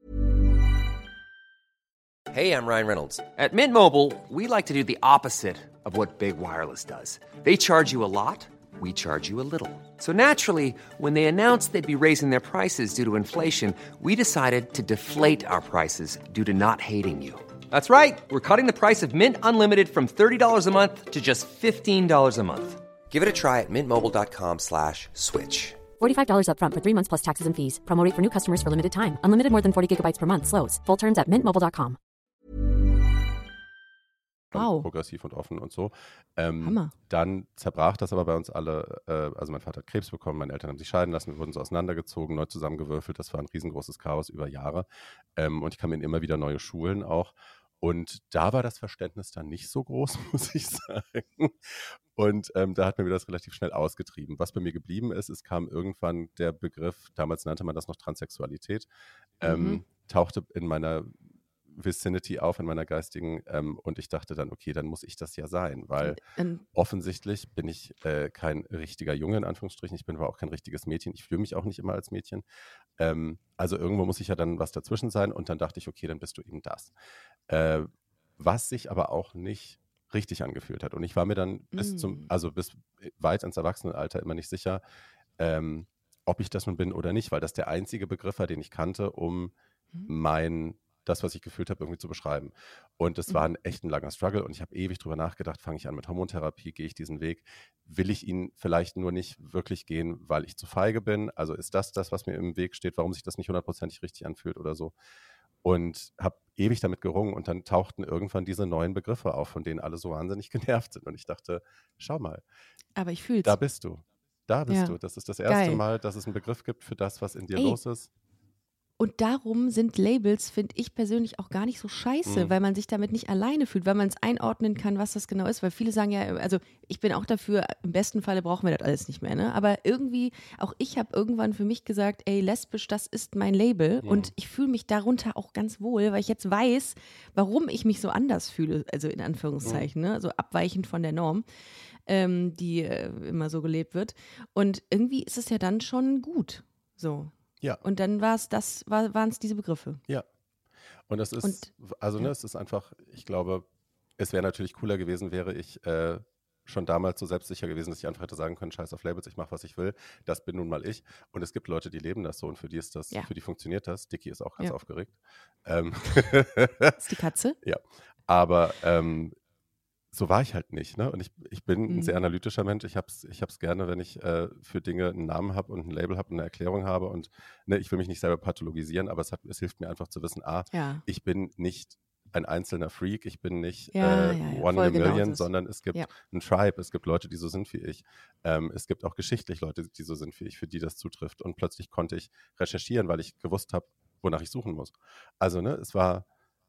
Hey, I'm Ryan Reynolds. At Mint Mobile, we like to do the opposite of what Big Wireless does. They charge you a lot, we charge you a little. So naturally, when they announced they'd be raising their prices due to inflation, we decided to deflate our prices due to not hating you. That's right. We're cutting the price of Mint Unlimited from thirty dollars a month to just fifteen dollars a month. Give it a try at mintmobile.com slash switch. forty-five dollars up front for three months plus taxes and fees. Promo rate for new customers for limited time. Unlimited more than forty gigabytes per month. Slows full terms at mint mobile dot com. Wow. progressiv und offen und so. Ähm, Hammer. Dann zerbrach das aber bei uns alle, äh, also mein Vater hat Krebs bekommen, meine Eltern haben sich scheiden lassen, wir wurden so auseinandergezogen, neu zusammengewürfelt, das war ein riesengroßes Chaos über Jahre. Ähm, und ich kam in immer wieder neue Schulen auch. Und da war das Verständnis dann nicht so groß, muss ich sagen. Und ähm, da hat mir das relativ schnell ausgetrieben. Was bei mir geblieben ist, es kam irgendwann der Begriff, damals nannte man das noch Transsexualität, ähm, Mhm. tauchte in meiner Vicinity auf, in meiner geistigen, ähm, und ich dachte dann, okay, dann muss ich das ja sein, weil Ähm, offensichtlich bin ich äh, kein richtiger Junge, in Anführungsstrichen, ich bin aber auch kein richtiges Mädchen, ich fühle mich auch nicht immer als Mädchen. Ähm, also irgendwo muss ich ja dann was dazwischen sein und dann dachte ich, okay, dann bist du eben das. Äh, was sich aber auch nicht richtig angefühlt hat. Und ich war mir dann bis zum, Mm. also bis weit ins Erwachsenenalter immer nicht sicher, ähm, ob ich das nun bin oder nicht, weil das der einzige Begriff war, den ich kannte, um Mhm. mein, das, was ich gefühlt habe, irgendwie zu beschreiben. Und es war ein echt ein langer Struggle und ich habe ewig drüber nachgedacht, fange ich an mit Hormontherapie, gehe ich diesen Weg, will ich ihn vielleicht nur nicht wirklich gehen, weil ich zu feige bin, also ist das das, was mir im Weg steht, warum sich das nicht hundertprozentig richtig anfühlt oder so. Und habe ewig damit gerungen und dann tauchten irgendwann diese neuen Begriffe auf, von denen alle so wahnsinnig genervt sind. Und ich dachte, schau mal, Aber ich fühl's. da bist du. Da bist Ja. du. Das ist das erste Geil. Mal, dass es einen Begriff gibt für das, was in dir Ey. los ist. Und darum sind Labels, finde ich persönlich, auch gar nicht so scheiße, Mhm. weil man sich damit nicht alleine fühlt, weil man es einordnen kann, was das genau ist. Weil viele sagen ja, also ich bin auch dafür, im besten Falle brauchen wir das alles nicht mehr. Ne? Aber irgendwie, auch ich habe irgendwann für mich gesagt, ey, lesbisch, das ist mein Label. Mhm. Und ich fühle mich darunter auch ganz wohl, weil ich jetzt weiß, warum ich mich so anders fühle, also in Anführungszeichen, ne? So abweichend von der Norm, ähm, die äh, immer so gelebt wird. Und irgendwie ist es ja dann schon gut. So. Ja. Und dann war es das, war, waren es diese Begriffe. Ja. Und das ist, Und- also ne, ja. es ist einfach, ich glaube, es wäre natürlich cooler gewesen, wäre ich äh, schon damals so selbstsicher gewesen, dass ich einfach hätte sagen können, scheiß auf Labels, ich mache, was ich will. Das bin nun mal ich. Und es gibt Leute, die leben das so und für die ist das, Ja. für die funktioniert das. Dicky ist auch ganz Ja. aufgeregt. Ähm, Das ist die Katze. ja. Aber ähm, so war ich halt nicht. Ne? Und ich, ich bin ein Mhm. sehr analytischer Mensch. Ich habe es ich hab's gerne, wenn ich äh, für Dinge einen Namen habe und ein Label habe und eine Erklärung habe. Und ne, ich will mich nicht selber pathologisieren, aber es, hat, es hilft mir einfach zu wissen, ah, Ja. ich bin nicht ein einzelner Freak, ich bin nicht Ja, äh, ja, ja, one voll in a genau million, das. sondern es gibt Ja. ein Tribe, es gibt Leute, die so sind wie ich. Ähm, es gibt auch geschichtlich Leute, die so sind wie ich, für die das zutrifft. Und plötzlich konnte ich recherchieren, weil ich gewusst habe, wonach ich suchen muss. Also, ne, es war,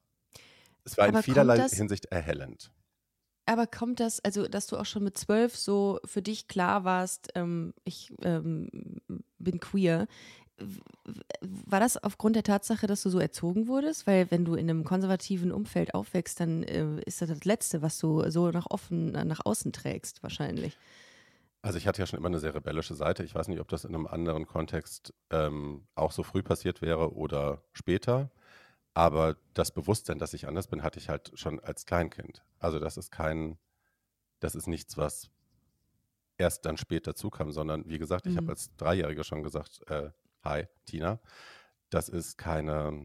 es war Aber in kommt vielerlei das- Hinsicht erhellend. Aber kommt das, also dass du auch schon mit zwölf so für dich klar warst, ähm, ich ähm, bin queer, w- w- war das aufgrund der Tatsache, dass du so erzogen wurdest? Weil wenn du in einem konservativen Umfeld aufwächst, dann äh, ist das das Letzte, was du so nach offen, nach außen trägst wahrscheinlich. Also ich hatte ja schon immer eine sehr rebellische Seite. Ich weiß nicht, ob das in einem anderen Kontext ähm, auch so früh passiert wäre oder später. Aber das Bewusstsein, dass ich anders bin, hatte ich halt schon als Kleinkind. Also das ist kein, das ist nichts, was erst dann später zukam, sondern wie gesagt, ich Mhm. habe als Dreijähriger schon gesagt, äh, hi, Tina, das ist keine,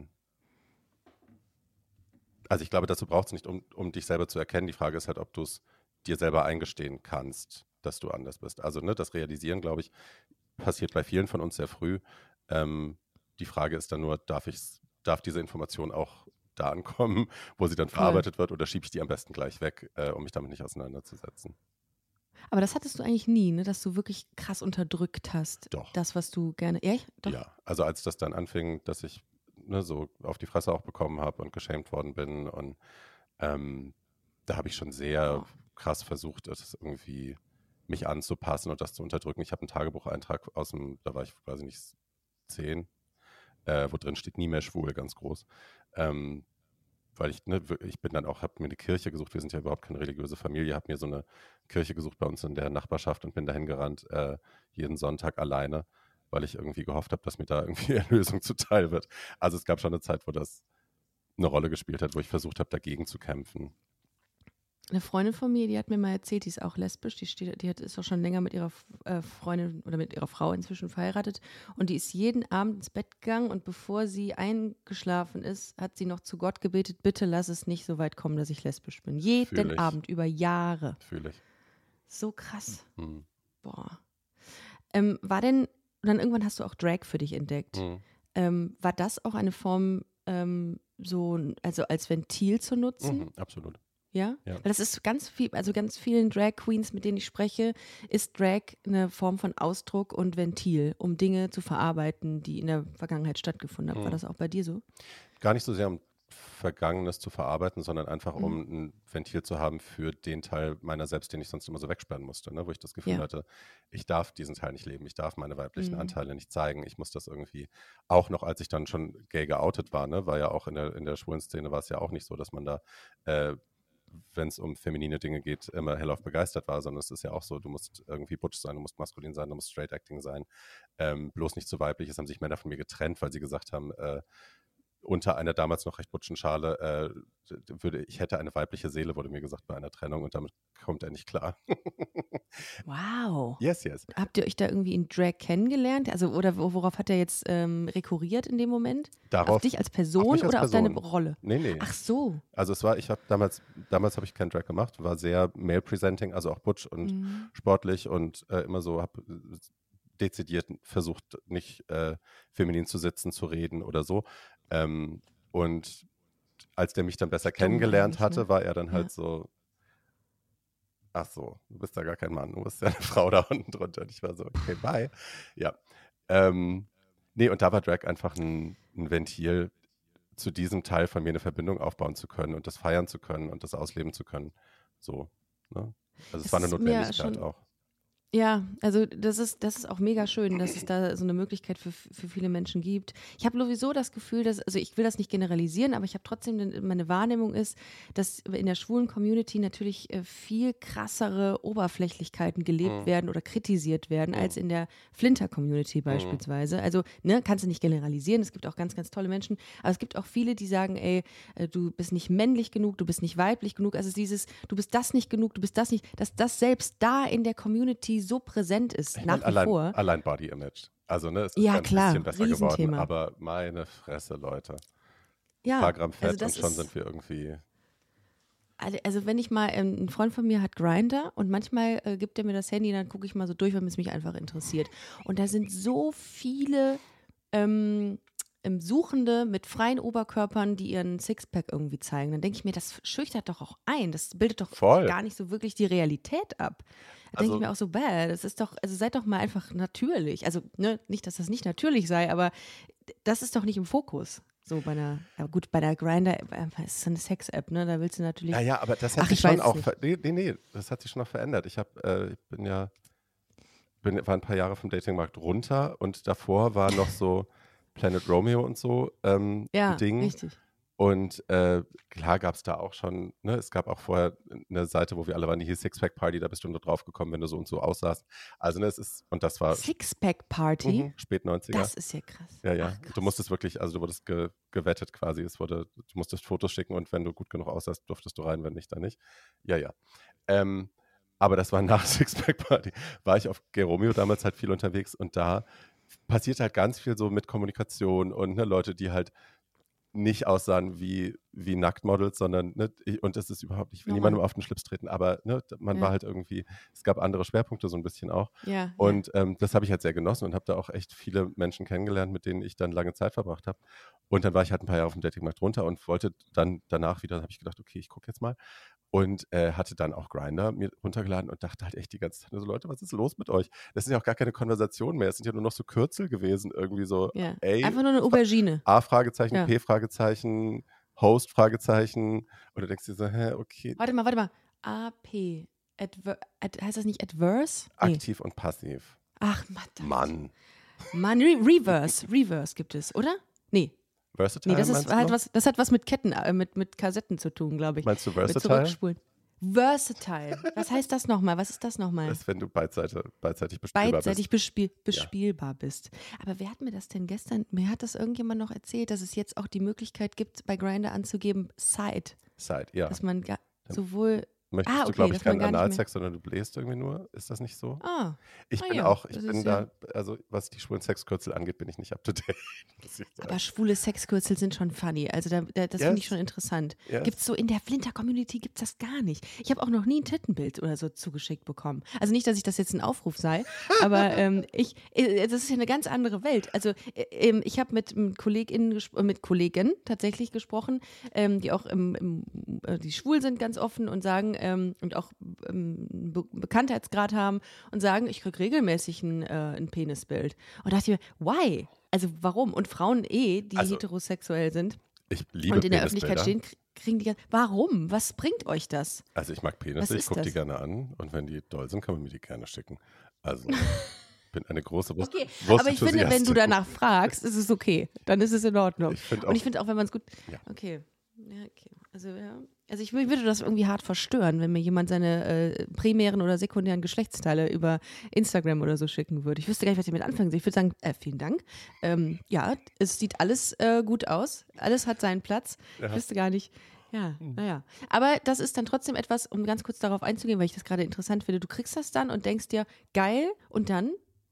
also ich glaube, dazu braucht es nicht, um, um dich selber zu erkennen. Die Frage ist halt, ob du es dir selber eingestehen kannst, dass du anders bist. Also ne, das Realisieren, glaube ich, passiert bei vielen von uns sehr früh. Ähm, die Frage ist dann nur, darf ich, darf diese Information auch da ankommen, wo sie dann verarbeitet wird, oder schiebe ich die am besten gleich weg, äh, um mich damit nicht auseinanderzusetzen? Aber das hattest du eigentlich nie, ne? Dass du wirklich krass unterdrückt hast. Doch. Das, was du gerne. Ja, doch. Ja, also als das dann anfing, dass ich ne, so auf die Fresse auch bekommen habe und geschämt worden bin, und ähm, da habe ich schon sehr krass versucht, das irgendwie mich anzupassen und das zu unterdrücken. Ich habe einen Tagebucheintrag aus dem, da war ich, weiß ich nicht, zehn, äh, wo drin steht, nie mehr schwul, ganz groß. Ähm, weil ich, ne, ich bin dann auch, habe mir eine Kirche gesucht, wir sind ja überhaupt keine religiöse Familie, habe mir so eine Kirche gesucht bei uns in der Nachbarschaft und bin dahin gerannt, äh, jeden Sonntag alleine, weil ich irgendwie gehofft habe, dass mir da irgendwie Erlösung zuteil wird. Also es gab schon eine Zeit, wo das eine Rolle gespielt hat, wo ich versucht habe, dagegen zu kämpfen. Eine Freundin von mir, die hat mir mal erzählt, die ist auch lesbisch, die, steht, die hat, ist auch schon länger mit ihrer äh, Freundin oder mit ihrer Frau inzwischen verheiratet, und die ist jeden Abend ins Bett gegangen, und bevor sie eingeschlafen ist, hat sie noch zu Gott gebetet, bitte lass es nicht so weit kommen, dass ich lesbisch bin. Fühl Jeden ich. Abend, über Jahre. Fühle ich. So krass. Hm. Boah. Ähm, war denn, und dann irgendwann hast du auch Drag für dich entdeckt. Hm. Ähm, war das auch eine Form, ähm, so, also als Ventil zu nutzen? Mhm, absolut. Ja? Ja. Weil das ist ganz viel, also ganz vielen Drag Queens, mit denen ich spreche, ist Drag eine Form von Ausdruck und Ventil, um Dinge zu verarbeiten, die in der Vergangenheit stattgefunden haben. War Mhm. das auch bei dir so? Gar nicht so sehr, um Vergangenes zu verarbeiten, sondern einfach, Mhm. um ein Ventil zu haben für den Teil meiner selbst, den ich sonst immer so wegsperren musste, ne? Wo ich das Gefühl Ja. hatte, ich darf diesen Teil nicht leben, ich darf meine weiblichen Mhm. Anteile nicht zeigen, ich muss das irgendwie, auch noch als ich dann schon gay geoutet war, ne? War ja auch in der, in der schwulen Szene war es ja auch nicht so, dass man da, äh, wenn es um feminine Dinge geht, immer hellauf begeistert war, sondern es ist ja auch so, du musst irgendwie butch sein, du musst maskulin sein, du musst straight acting sein, ähm, bloß nicht zu weiblich. Es haben sich Männer von mir getrennt, weil sie gesagt haben, äh, unter einer damals noch recht butschen Schale, äh, d- würde, ich hätte eine weibliche Seele, wurde mir gesagt bei einer Trennung, und damit kommt er nicht klar. Wow. Yes, yes. Habt ihr euch da irgendwie in Drag kennengelernt? Also, oder wo- worauf hat er jetzt ähm, rekurriert in dem Moment? Darauf, auf dich als auf Person mich als oder auf deine Person. Rolle? Nee, nee. Ach so. Also es war, ich habe damals, damals habe ich keinen Drag gemacht, war sehr male-presenting, also auch butch und Mhm. sportlich und äh, immer so, habe dezidiert versucht, nicht äh, feminin zu sitzen, zu reden oder so. Ähm, und als der mich dann besser Dumm kennengelernt eigentlich, hatte, ne? war er dann Ja. halt so, ach so, du bist ja gar kein Mann, du bist ja eine Frau da unten drunter. Und ich war so, okay, bye. Ja. Ähm, nee, und da war Drag einfach ein, ein Ventil, zu diesem Teil von mir eine Verbindung aufbauen zu können und das feiern zu können und das ausleben zu können. So, ne? Also es Es war eine ist mir Notwendigkeit schon- auch. Ja, also das ist, das ist auch mega schön, dass es da so eine Möglichkeit für, für viele Menschen gibt. Ich habe sowieso das Gefühl, dass, also ich will das nicht generalisieren, aber ich habe trotzdem, den- meine Wahrnehmung ist, dass in der schwulen Community natürlich äh, viel krassere Oberflächlichkeiten gelebt Mhm. werden oder kritisiert werden, Mhm. als in der Flinter-Community beispielsweise. Also, ne, kannst du nicht generalisieren, es gibt auch ganz, ganz tolle Menschen, aber es gibt auch viele, die sagen, ey, äh, du bist nicht männlich genug, du bist nicht weiblich genug, also dieses, du bist das nicht genug, du bist das nicht, dass das selbst da in der Community so präsent ist, Ich nach mein, wie allein, vor. allein Body Image. Also, ne, es ist Ja, ja ein klar, bisschen besser geworden, Riesenthema. aber meine Fresse, Leute. Ein Ja, paar Gramm Fett also das und schon ist, sind wir irgendwie. also, also wenn ich mal, ähm, ein Freund von mir hat Grindr und manchmal äh, gibt er mir das Handy, dann gucke ich mal so durch, weil es mich einfach interessiert. Und da sind so viele ähm, ähm, Suchende mit freien Oberkörpern, die ihren Sixpack irgendwie zeigen. Dann denke ich mir, das schüchtert doch auch ein. Das bildet doch Voll. gar nicht so wirklich die Realität ab. Da denke Also- ich mir auch so, bäh, das ist doch, also seid doch mal einfach natürlich. Also, ne, nicht, dass das nicht natürlich sei, aber das ist doch nicht im Fokus. So bei einer, ja gut, bei der Grindr, äh, ist eine Sex-App, ne? Da willst du natürlich. Ja, ja, aber das hat Ach, sich ich schon weiß es auch. nicht. ver- Nee, nee, nee, das hat sich schon noch verändert. Ich habe, äh, ich bin ja, bin, war ein paar Jahre vom Datingmarkt runter und davor war noch so Planet Romeo und so ähm, Ja, ein Ding. richtig. Und äh, klar gab es da auch schon, ne, es gab auch vorher eine Seite, wo wir alle waren, die hieß Sixpack Party, da bist du nur drauf gekommen, wenn du so und so aussahst. Also ne, es ist, und das war Sixpack-Party? mhm, spät neunziger. Das ist ja krass. Ja, ja. Ach, krass. Du musstest wirklich, also du wurdest ge gewettet quasi. Es wurde, du musstest Fotos schicken und wenn du gut genug aussahst, durftest du rein, wenn nicht, dann nicht. Ja, ja. Ähm, aber das war nach Sixpack Party. War ich auf Geromeo damals halt viel unterwegs und da passiert halt ganz viel so mit Kommunikation und ne, Leute, die halt nicht aussahen wie, wie Nacktmodels, sondern, ne, ich, und das ist überhaupt, ich will Normal. niemandem auf den Schlips treten, aber ne, man Ja. war halt irgendwie, es gab andere Schwerpunkte so ein bisschen auch. Ja, Und ähm, das habe ich halt sehr genossen und habe da auch echt viele Menschen kennengelernt, mit denen ich dann lange Zeit verbracht habe. Und dann war ich halt ein paar Jahre auf dem Datingmarkt runter und wollte dann danach wieder, habe ich gedacht, okay, ich gucke jetzt mal. Und äh, hatte dann auch Grindr mir runtergeladen und dachte halt echt die ganze Zeit nur so, Leute, was ist los mit euch? Das sind ja auch gar keine Konversationen mehr, es sind ja nur noch so Kürzel gewesen, irgendwie so, ja. ey, Einfach nur eine Aubergine. A, Fragezeichen, Ja. P, Fragezeichen, Host, Fragezeichen. Und du denkst dir so, hä, okay, Warte mal, warte mal. A P. Adver ad, heißt das nicht Adverse? Nee. aktiv und passiv. Ach, Mann. Mann. Mann, Re Reverse. Reverse gibt es, oder? Nee. Versatile, Nee, das, ist meinst du halt noch? was, das hat was mit Ketten, äh, mit, mit Kassetten zu tun, glaube ich. Meinst du Mit versatile? Zurückspulen. Versatile. Was heißt das nochmal? Was ist das nochmal? Das ist, wenn du beidseitig, beidseitig bespielbar Beidseitig bist. bespiel bespielbar bist. Aber wer hat mir das denn gestern, mir hat das irgendjemand noch erzählt, dass es jetzt auch die Möglichkeit gibt, bei Grindr anzugeben, Side, Side, ja. dass man ga- sowohl, Möchtest ah, du, okay, glaube ich, dass man keinen gar nicht Analsex, sondern du bläst irgendwie nur? Ist das nicht so? ah, Ich ah bin ja, auch, ich das bin ist da, ja- also was die schwulen Sexkürzel angeht, bin ich nicht up to date. muss ich sagen. aber schwule Sexkürzel sind schon funny, also da, da, das finde ich Yes. schon interessant. Yes. Gibt es so in der Flinter-Community, gibt es das gar nicht. Ich habe auch noch nie ein Tittenbild oder so zugeschickt bekommen. Also nicht, dass ich das jetzt ein Aufruf sei, aber ähm, ich, äh, das ist ja eine ganz andere Welt. Also äh, ähm, ich habe mit, mit KollegInnen, gesp- äh, mit Kollegen tatsächlich gesprochen, ähm, die auch im, im, äh, die schwul sind, ganz offen und sagen, ähm, und auch ähm, Be Bekanntheitsgrad haben und sagen, ich kriege regelmäßig ein, äh, ein Penisbild. Und da dachte ich mir, why? Also warum? Und Frauen eh, die Also, heterosexuell sind Ich liebe und in der Penisbilder. Öffentlichkeit stehen, krie- kriegen die ganz, warum? Was bringt euch das? Also ich mag Was Penisse, ich ist gucke die das? gerne an und wenn die doll sind, kann man mir die gerne schicken. Also ich bin eine große Wurst. Okay, aber ich finde, wenn du Wurstenthusiastin. danach fragst, ist es okay. Dann ist es in Ordnung. Ich find und auch- ich finde auch, wenn man es gut. Ja. Okay. Ja, okay. Also, ja. Also ich wür- würde das irgendwie hart verstören, wenn mir jemand seine äh, primären oder sekundären Geschlechtsteile über Instagram oder so schicken würde. Ich wüsste gar nicht, was ich damit anfangen soll. Ich würde sagen, äh, vielen Dank. Ähm, ja, es sieht alles äh, gut aus. Alles hat seinen Platz. Ich wüsste gar nicht. Ja, naja. Aber das ist dann trotzdem etwas, um ganz kurz darauf einzugehen, weil ich das gerade interessant finde. Du kriegst das dann und denkst dir, geil, und dann?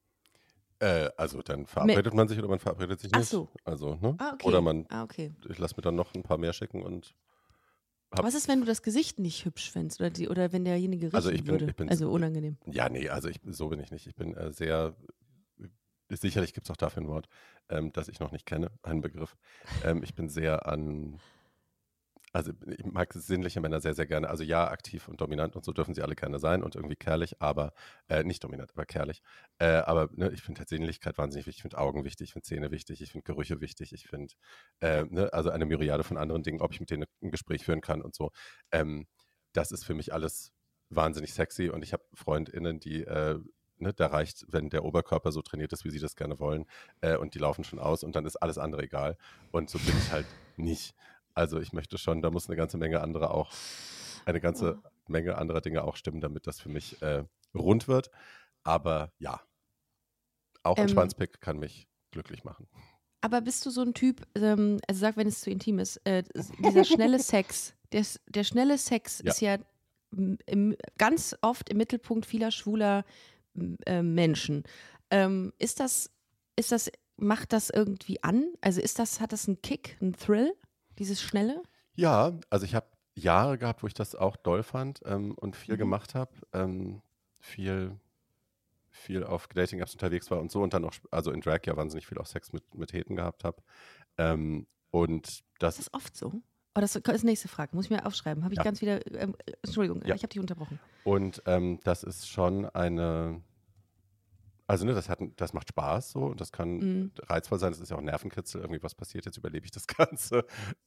Äh, also dann verabredet man sich oder man verabredet sich Ach nicht. so. Also, ne? Ah, okay. Oder man, Ah, okay. ich lasse mir dann noch ein paar mehr schicken und hab, Was ist, wenn du das Gesicht nicht hübsch findest oder, die, oder wenn derjenige riechen Also ich bin- würde? ich bin- also unangenehm. Ja, nee, also ich, so bin ich nicht. Ich bin äh, sehr, sicherlich gibt es auch dafür ein Wort, ähm, das ich noch nicht kenne, einen Begriff. Ähm, ich bin sehr an, also ich mag sinnliche Männer sehr, sehr gerne. Also ja, aktiv und dominant und so dürfen sie alle gerne sein und irgendwie kerlich, aber, äh, nicht dominant, aber kerlich. Äh, aber ne, ich finde halt Sinnlichkeit wahnsinnig wichtig, ich finde Augen wichtig, ich finde Zähne wichtig, ich finde Gerüche wichtig, ich finde, äh, ne, also eine Myriade von anderen Dingen, ob ich mit denen ein Gespräch führen kann und so. Ähm, das ist für mich alles wahnsinnig sexy und ich habe FreundInnen, die, äh, ne, da reicht, wenn der Oberkörper so trainiert ist, wie sie das gerne wollen, äh, und die laufen schon aus und dann ist alles andere egal. Und so bin ich halt nicht. Also ich möchte schon, da muss eine ganze Menge andere auch, eine ganze Menge anderer Dinge auch stimmen, damit das für mich äh, rund wird. Aber ja, auch ein Ähm, Schwanzpick kann mich glücklich machen. Aber bist du so ein Typ, ähm, also sag, wenn es zu intim ist, äh, s- dieser schnelle Sex, der, s- der schnelle Sex Ja. ist ja m- im, ganz oft im Mittelpunkt vieler schwuler m- äh, Menschen. Ähm, ist das, ist das, macht das irgendwie an? Also ist das, hat das einen Kick, einen Thrill, dieses Schnelle? Ja, also ich habe Jahre gehabt, wo ich das auch doll fand ähm, und viel Mhm. gemacht habe, ähm, viel, viel auf Dating-Apps unterwegs war und so und dann auch, also in Drag ja wahnsinnig viel auch Sex mit, mit Heten gehabt habe. Ähm, und Ist das, das oft so? Oh, das ist die nächste Frage, muss ich mir aufschreiben. Habe ich Ja. ganz wieder, ähm, äh, Entschuldigung, Ja. ich habe dich unterbrochen. und ähm, das ist schon eine, also ne, das, hat, das macht Spaß so und das kann Mhm. reizvoll sein, das ist ja auch Nervenkitzel, irgendwie was passiert, jetzt überlebe ich das Ganze.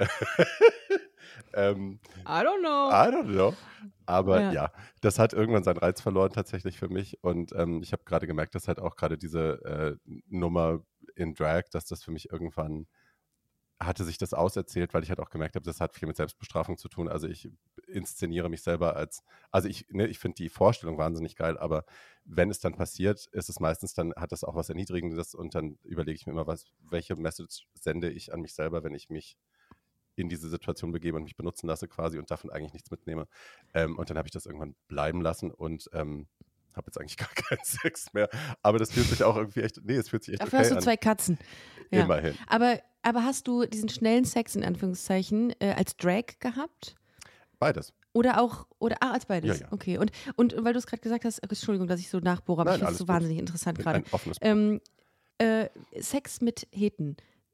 ähm, I don't know. I don't know. Aber Ja. ja. das hat irgendwann seinen Reiz verloren tatsächlich für mich. Und ähm, ich habe gerade gemerkt, dass halt auch gerade diese äh, Nummer in Drag, dass das für mich irgendwann hatte sich das auserzählt, weil ich halt auch gemerkt habe, das hat viel mit Selbstbestrafung zu tun. Also ich inszeniere mich selber als, also ich, ne, ich finde die Vorstellung wahnsinnig geil, aber wenn es dann passiert, ist es meistens, dann hat das auch was Erniedrigendes und dann überlege ich mir immer, was, welche Message sende ich an mich selber, wenn ich mich in diese Situation begebe und mich benutzen lasse quasi und davon eigentlich nichts mitnehme. Ähm, und dann habe ich das irgendwann bleiben lassen und ähm, habe jetzt eigentlich gar keinen Sex mehr. Aber das fühlt sich auch irgendwie echt, nee, es fühlt sich echt Dafür okay hast du an. zwei Katzen. Ja. Immerhin. Aber, aber hast du diesen schnellen Sex in Anführungszeichen äh, als Drag gehabt? Beides. Oder auch, oder ah, als beides? Ja, ja. Okay. Und, und weil du es gerade gesagt hast, Entschuldigung, dass ich so nachbohre, aber Nein, ich finde alles es so gut. wahnsinnig interessant Bin gerade. ein offenes Ähm, äh, Sex mit Heten.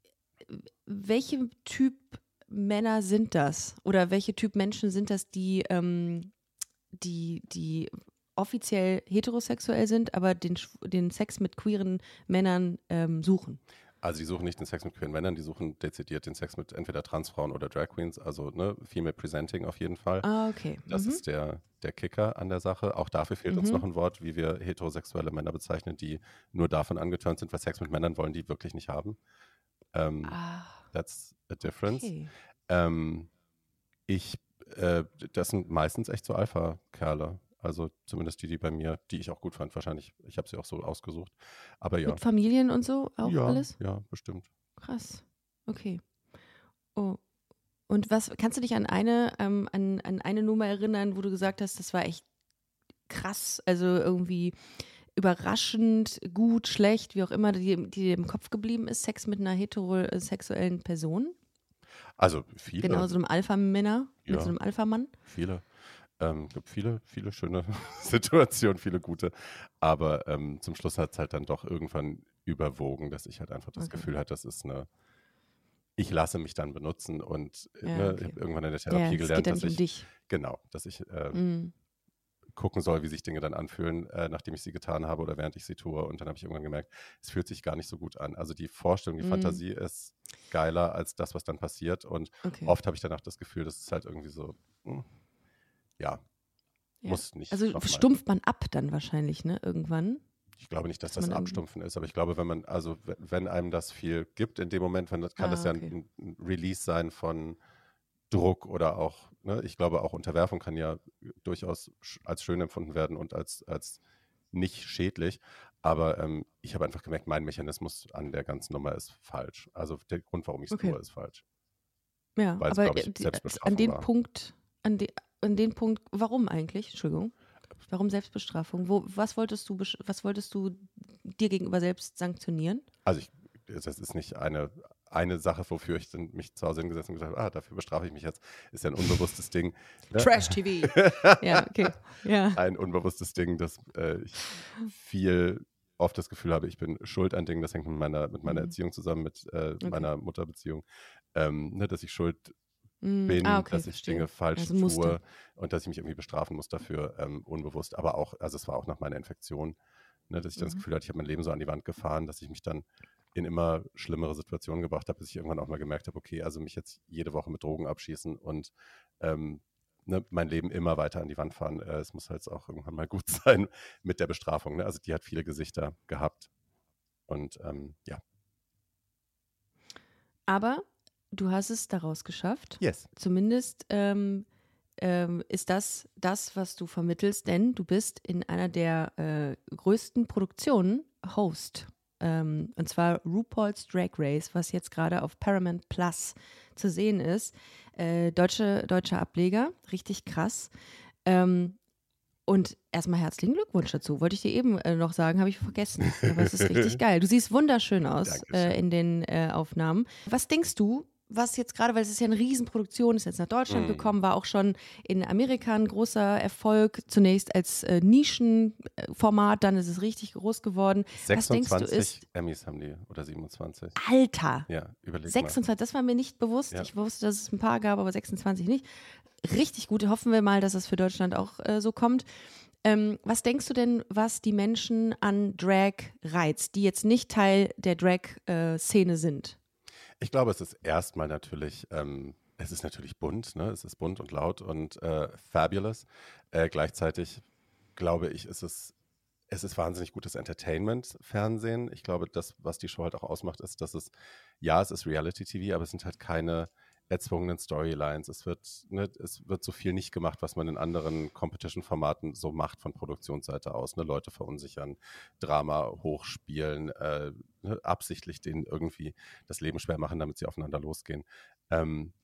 Welche Typ Männer sind das? Oder welche Typ Menschen sind das, die, ähm, die, die offiziell heterosexuell sind, aber den, Schw- den Sex mit queeren Männern ähm, suchen? Also die suchen nicht den Sex mit queeren Männern, die suchen dezidiert den Sex mit entweder Transfrauen oder Drag Queens, also ne, Female Presenting auf jeden Fall. Ah, okay. Das Mhm. ist der, der Kicker an der Sache. Auch dafür fehlt uns Mhm. noch ein Wort, wie wir heterosexuelle Männer bezeichnen, die nur davon angeturnt sind, weil Sex mit Männern wollen die wirklich nicht haben. Ähm, Ah, that's a difference. okay. Ähm, ich, äh, das sind meistens echt so Alpha-Kerle. Also zumindest die, die bei mir, die ich auch gut fand, wahrscheinlich. Ich habe sie auch so ausgesucht. Aber ja. Mit Familien und so auch ja, alles? ja, bestimmt. Krass. Okay. Oh. Und was, kannst du dich an eine, ähm, an, an eine Nummer erinnern, wo du gesagt hast, das war echt krass, also irgendwie überraschend, gut, schlecht, wie auch immer, die, die dir im Kopf geblieben ist, Sex mit einer heterosexuellen Person? Also viele. Genau, so einem Alpha-Männer, mit Ja. so einem Alpha-Mann? Viele. Ähm, gibt viele, viele schöne Situationen, viele gute. Aber ähm, zum Schluss hat es halt dann doch irgendwann überwogen, dass ich halt einfach das Okay. Gefühl hatte, das ist eine. Ich lasse mich dann benutzen und äh, Ja, ne, okay. ich habe irgendwann in der Ja, Therapie es geht gelernt, ja dass nicht um ich dich. genau, dass ich äh, Mhm. gucken soll, wie sich Dinge dann anfühlen, äh, nachdem ich sie getan habe oder während ich sie tue. Und dann habe ich irgendwann gemerkt, es fühlt sich gar nicht so gut an. Also die Vorstellung, die Mhm. Fantasie ist geiler als das, was dann passiert. Und Okay. oft habe ich danach das Gefühl, das ist halt irgendwie so, hm, ja, Ja. muss nicht. Also noch mal. stumpft man ab dann wahrscheinlich, ne, irgendwann? Ich glaube nicht, dass dass das man irgendwie- Abstumpfen ist, aber ich glaube, wenn man, also w- wenn einem das viel gibt in dem Moment, wenn das, kann Ah, das ja okay. ein, ein Release sein von Druck oder auch, ne, ich glaube auch Unterwerfung kann ja durchaus sch- als schön empfunden werden und als, als nicht schädlich. Aber ähm, ich habe einfach gemerkt, mein Mechanismus an der ganzen Nummer ist falsch. Also der Grund, warum ich es Okay. tue, ist falsch. Ja, Weil es, aber glaub ich, äh, die- Selbstbestrafung an den war. Punkt, an, de, an den Punkt, warum eigentlich? Entschuldigung. Warum Selbstbestrafung? Wo, was wolltest du, besch- was wolltest du dir gegenüber selbst sanktionieren? Also ich, das ist nicht eine, eine Sache, wofür ich dann mich zu Hause hingesetzt und gesagt habe, ah, dafür bestrafe ich mich jetzt. Ist ja ein unbewusstes Ding. Ne? Trash-T V. Ja, okay. Ja. Ein unbewusstes Ding, dass äh, ich viel oft das Gefühl habe, ich bin schuld an Dingen. Das hängt mit meiner, mit meiner Mhm. Erziehung zusammen, mit äh, meiner Mutterbeziehung. Ähm, ne, dass ich schuld Mm, bin, ah, okay, dass ich verstehe. Dinge falsch Also Muster. tue und dass ich mich irgendwie bestrafen muss dafür, ähm, unbewusst. Aber auch, also es war auch nach meiner Infektion, ne, dass ich dann das Mhm. Gefühl hatte, ich habe mein Leben so an die Wand gefahren, dass ich mich dann in immer schlimmere Situationen gebracht habe, bis ich irgendwann auch mal gemerkt habe, okay, also mich jetzt jede Woche mit Drogen abschießen und ähm, ne, mein Leben immer weiter an die Wand fahren. Äh, es muss halt auch irgendwann mal gut sein mit der Bestrafung. Ne? Also die hat viele Gesichter gehabt. Und ähm, ja. Aber du hast es daraus geschafft. Yes. Zumindest ähm, ähm, ist das das, was du vermittelst, denn du bist in einer der äh, größten Produktionen Host. Ähm, und zwar RuPaul's Drag Race, was jetzt gerade auf Paramount Plus zu sehen ist. Äh, deutsche, deutscher Ableger, richtig krass. Ähm, und erstmal herzlichen Glückwunsch dazu. Wollte ich dir eben äh, noch sagen, habe ich vergessen. Aber es ist richtig geil. Du siehst wunderschön aus Dankeschön. äh, in den äh, Aufnahmen. Was denkst du, was jetzt gerade, weil es ist ja eine Riesenproduktion, ist jetzt nach Deutschland Mm. gekommen, war auch schon in Amerika ein großer Erfolg. Zunächst als äh, Nischenformat, dann ist es richtig groß geworden. Was denkst du sechsundzwanzig ist, Emmys haben die oder siebenundzwanzig. Alter, Ja, überleg sechsundzwanzig, das war mir nicht bewusst. Ja. Ich wusste, dass es ein paar gab, aber sechsundzwanzig nicht. Richtig gut. Hoffen wir mal, dass das für Deutschland auch äh, so kommt. Ähm, was denkst du denn, was die Menschen an Drag reizt, die jetzt nicht Teil der Drag-Szene sind? Ich glaube, es ist erstmal natürlich, ähm, es ist natürlich bunt, ne? Es ist bunt und laut und äh, fabulous. Äh, gleichzeitig glaube ich, ist es, es ist wahnsinnig gutes Entertainment, Fernsehen. Ich glaube, das, was die Show halt auch ausmacht, ist, dass es, ja, es ist Reality-T V, aber es sind halt keine erzwungenen Storylines. Es wird, ne, es wird so viel nicht gemacht, was man in anderen Competition-Formaten so macht von Produktionsseite aus. Ne? Leute verunsichern, Drama hochspielen, äh, ne? absichtlich denen irgendwie das Leben schwer machen, damit sie aufeinander losgehen. Ähm,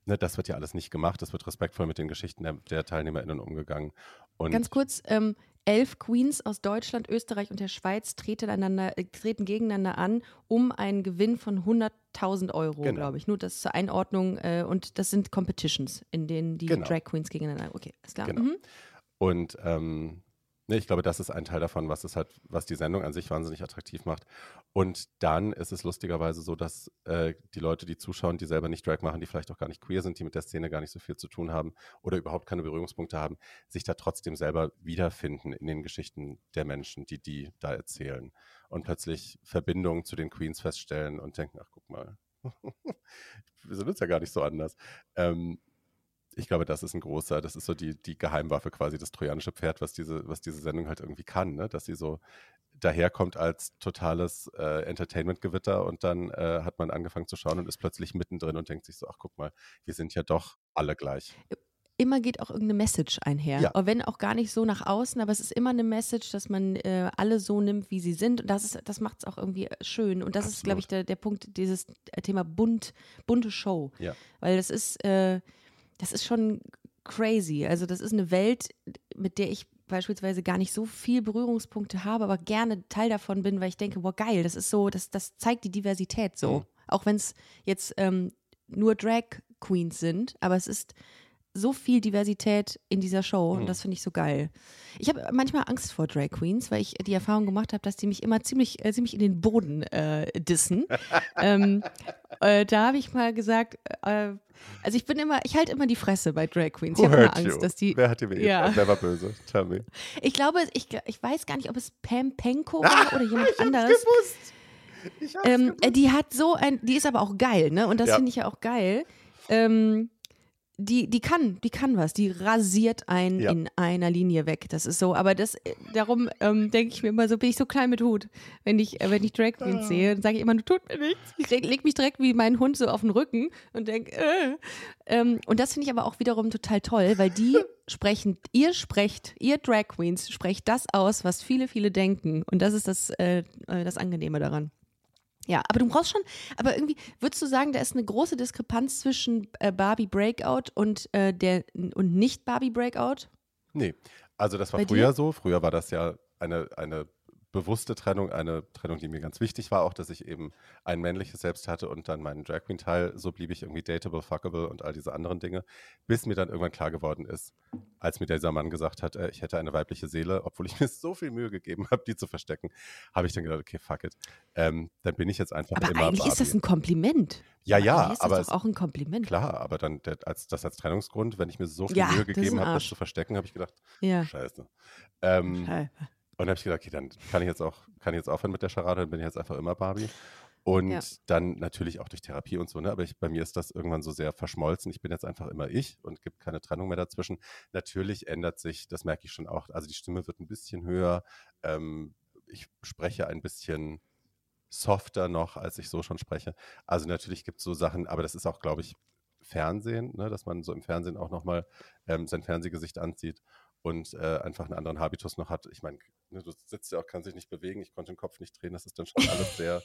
ne, das wird ja alles nicht gemacht. Es wird respektvoll mit den Geschichten der, der TeilnehmerInnen umgegangen. Und Ganz kurz, ähm, elf Queens aus Deutschland, Österreich und der Schweiz treten, einander, äh, treten gegeneinander an, um einen Gewinn von hunderttausend Euro, Genau. glaube ich. Nur das zur Einordnung. Äh, und das sind Competitions, in denen die Genau. Drag Queens gegeneinander. Okay, ist klar. Genau. Mhm. Und ähm, ne, ich glaube, das ist ein Teil davon, was es halt, was die Sendung an sich wahnsinnig attraktiv macht. Und dann ist es lustigerweise so, dass äh, die Leute, die zuschauen, die selber nicht Drag machen, die vielleicht auch gar nicht queer sind, die mit der Szene gar nicht so viel zu tun haben oder überhaupt keine Berührungspunkte haben, sich da trotzdem selber wiederfinden in den Geschichten der Menschen, die die da erzählen. Und plötzlich Verbindungen zu den Queens feststellen und denken, ach guck mal, wir sind uns ja gar nicht so anders. Ähm, Ich glaube, das ist ein großer, das ist so die, die Geheimwaffe quasi, das trojanische Pferd, was diese, was diese Sendung halt irgendwie kann, ne? Dass sie so daherkommt als totales äh, Entertainment-Gewitter und dann äh, hat man angefangen zu schauen und ist plötzlich mittendrin und denkt sich so, ach guck mal, wir sind ja doch alle gleich. Immer geht auch irgendeine Message einher. Ja. Auch wenn auch gar nicht so nach außen, aber es ist immer eine Message, dass man äh, alle so nimmt, wie sie sind. Und das ist, das macht es auch irgendwie schön. Und das ist, glaube ich, der, der Punkt, dieses Thema bunt, bunte Show. Ja. Weil das ist, äh, das ist schon crazy. Also das ist eine Welt, mit der ich beispielsweise gar nicht so viel Berührungspunkte habe, aber gerne Teil davon bin, weil ich denke, boah, geil, das ist so, das, das zeigt die Diversität so. Mhm. Auch wenn es jetzt ähm, nur Drag Queens sind, aber es ist so viel Diversität in dieser Show und Mhm. das finde ich so geil. Ich habe manchmal Angst vor Drag Queens, weil ich die Erfahrung gemacht habe, dass die mich immer ziemlich, äh, ziemlich in den Boden äh, dissen. ähm, äh, da habe ich mal gesagt, äh, also ich bin immer, ich halte immer die Fresse bei Drag Queens. Ich Who habe immer hurt Angst, you? dass die. Wer hat dir weh? Ja. Wer war böse? Tell me. Ich glaube, ich, ich weiß gar nicht, ob es Pam Penko war oder jemand anderes. gewusst. Ich hab's Ähm, gewusst. äh, die hat so ein, die ist aber auch geil, ne? Und das Ja. finde ich ja auch geil. Ähm, die, die kann, die kann was. Die rasiert einen Ja. in einer Linie weg. Das ist so. Aber das, äh, darum ähm, denke ich mir immer so, bin ich so klein mit Hut, wenn ich, äh, wenn ich Drag Queens Ah. sehe, dann sage ich immer, du tut mir nichts. Ich leg, leg mich direkt wie mein Hund so auf den Rücken und denke, äh. ähm, und das finde ich aber auch wiederum total toll, weil die sprechen, ihr sprecht, ihr Drag Queens sprecht das aus, was viele, viele denken. Und das ist das, äh, äh, das Angenehme daran. Ja, aber du brauchst schon, aber irgendwie, würdest du sagen, da ist eine große Diskrepanz zwischen äh, Barbie Breakout und, äh, der, und nicht Barbie Breakout? Nee, also das war Bei früher dir? so. Früher war das ja eine, eine bewusste Trennung, eine Trennung, die mir ganz wichtig war, auch, dass ich eben ein männliches Selbst hatte und dann meinen Drag Queen Teil. So blieb ich irgendwie dateable, fuckable und all diese anderen Dinge, bis mir dann irgendwann klar geworden ist, als mir dieser Mann gesagt hat, äh, ich hätte eine weibliche Seele, obwohl ich mir so viel Mühe gegeben habe, die zu verstecken, habe ich dann gedacht, okay, fuck it. Ähm, dann bin ich jetzt einfach Aber immer eigentlich Barbie. ist das ein Kompliment. Ja, ja, Eigentlich ist aber das es- doch auch ein Kompliment. Klar, aber dann der, als, das als Trennungsgrund, wenn ich mir so viel Ja, Mühe das ist gegeben ein habe, das Arsch. zu verstecken, habe ich gedacht, Ja. scheiße. Ähm, Scheiße. und dann habe ich gedacht, okay, dann kann ich jetzt auch, kann ich jetzt aufhören mit der Charade, dann bin ich jetzt einfach immer Barbie. Und Ja. dann natürlich auch durch Therapie und so, ne? Aber ich, bei mir ist das irgendwann so sehr verschmolzen. Ich bin jetzt einfach immer ich und gibt keine Trennung mehr dazwischen. Natürlich ändert sich, das merke ich schon auch, also die Stimme wird ein bisschen höher. Ähm, ich spreche ein bisschen softer noch, als ich so schon spreche. Also natürlich gibt es so Sachen, aber das ist auch, glaube ich, Fernsehen, ne? Dass man so im Fernsehen auch nochmal ähm, sein Fernsehgesicht anzieht und äh, einfach einen anderen Habitus noch hat. Ich meine, ne, du sitzt ja auch, kannst dich nicht bewegen, ich konnte den Kopf nicht drehen, das ist dann schon alles sehr.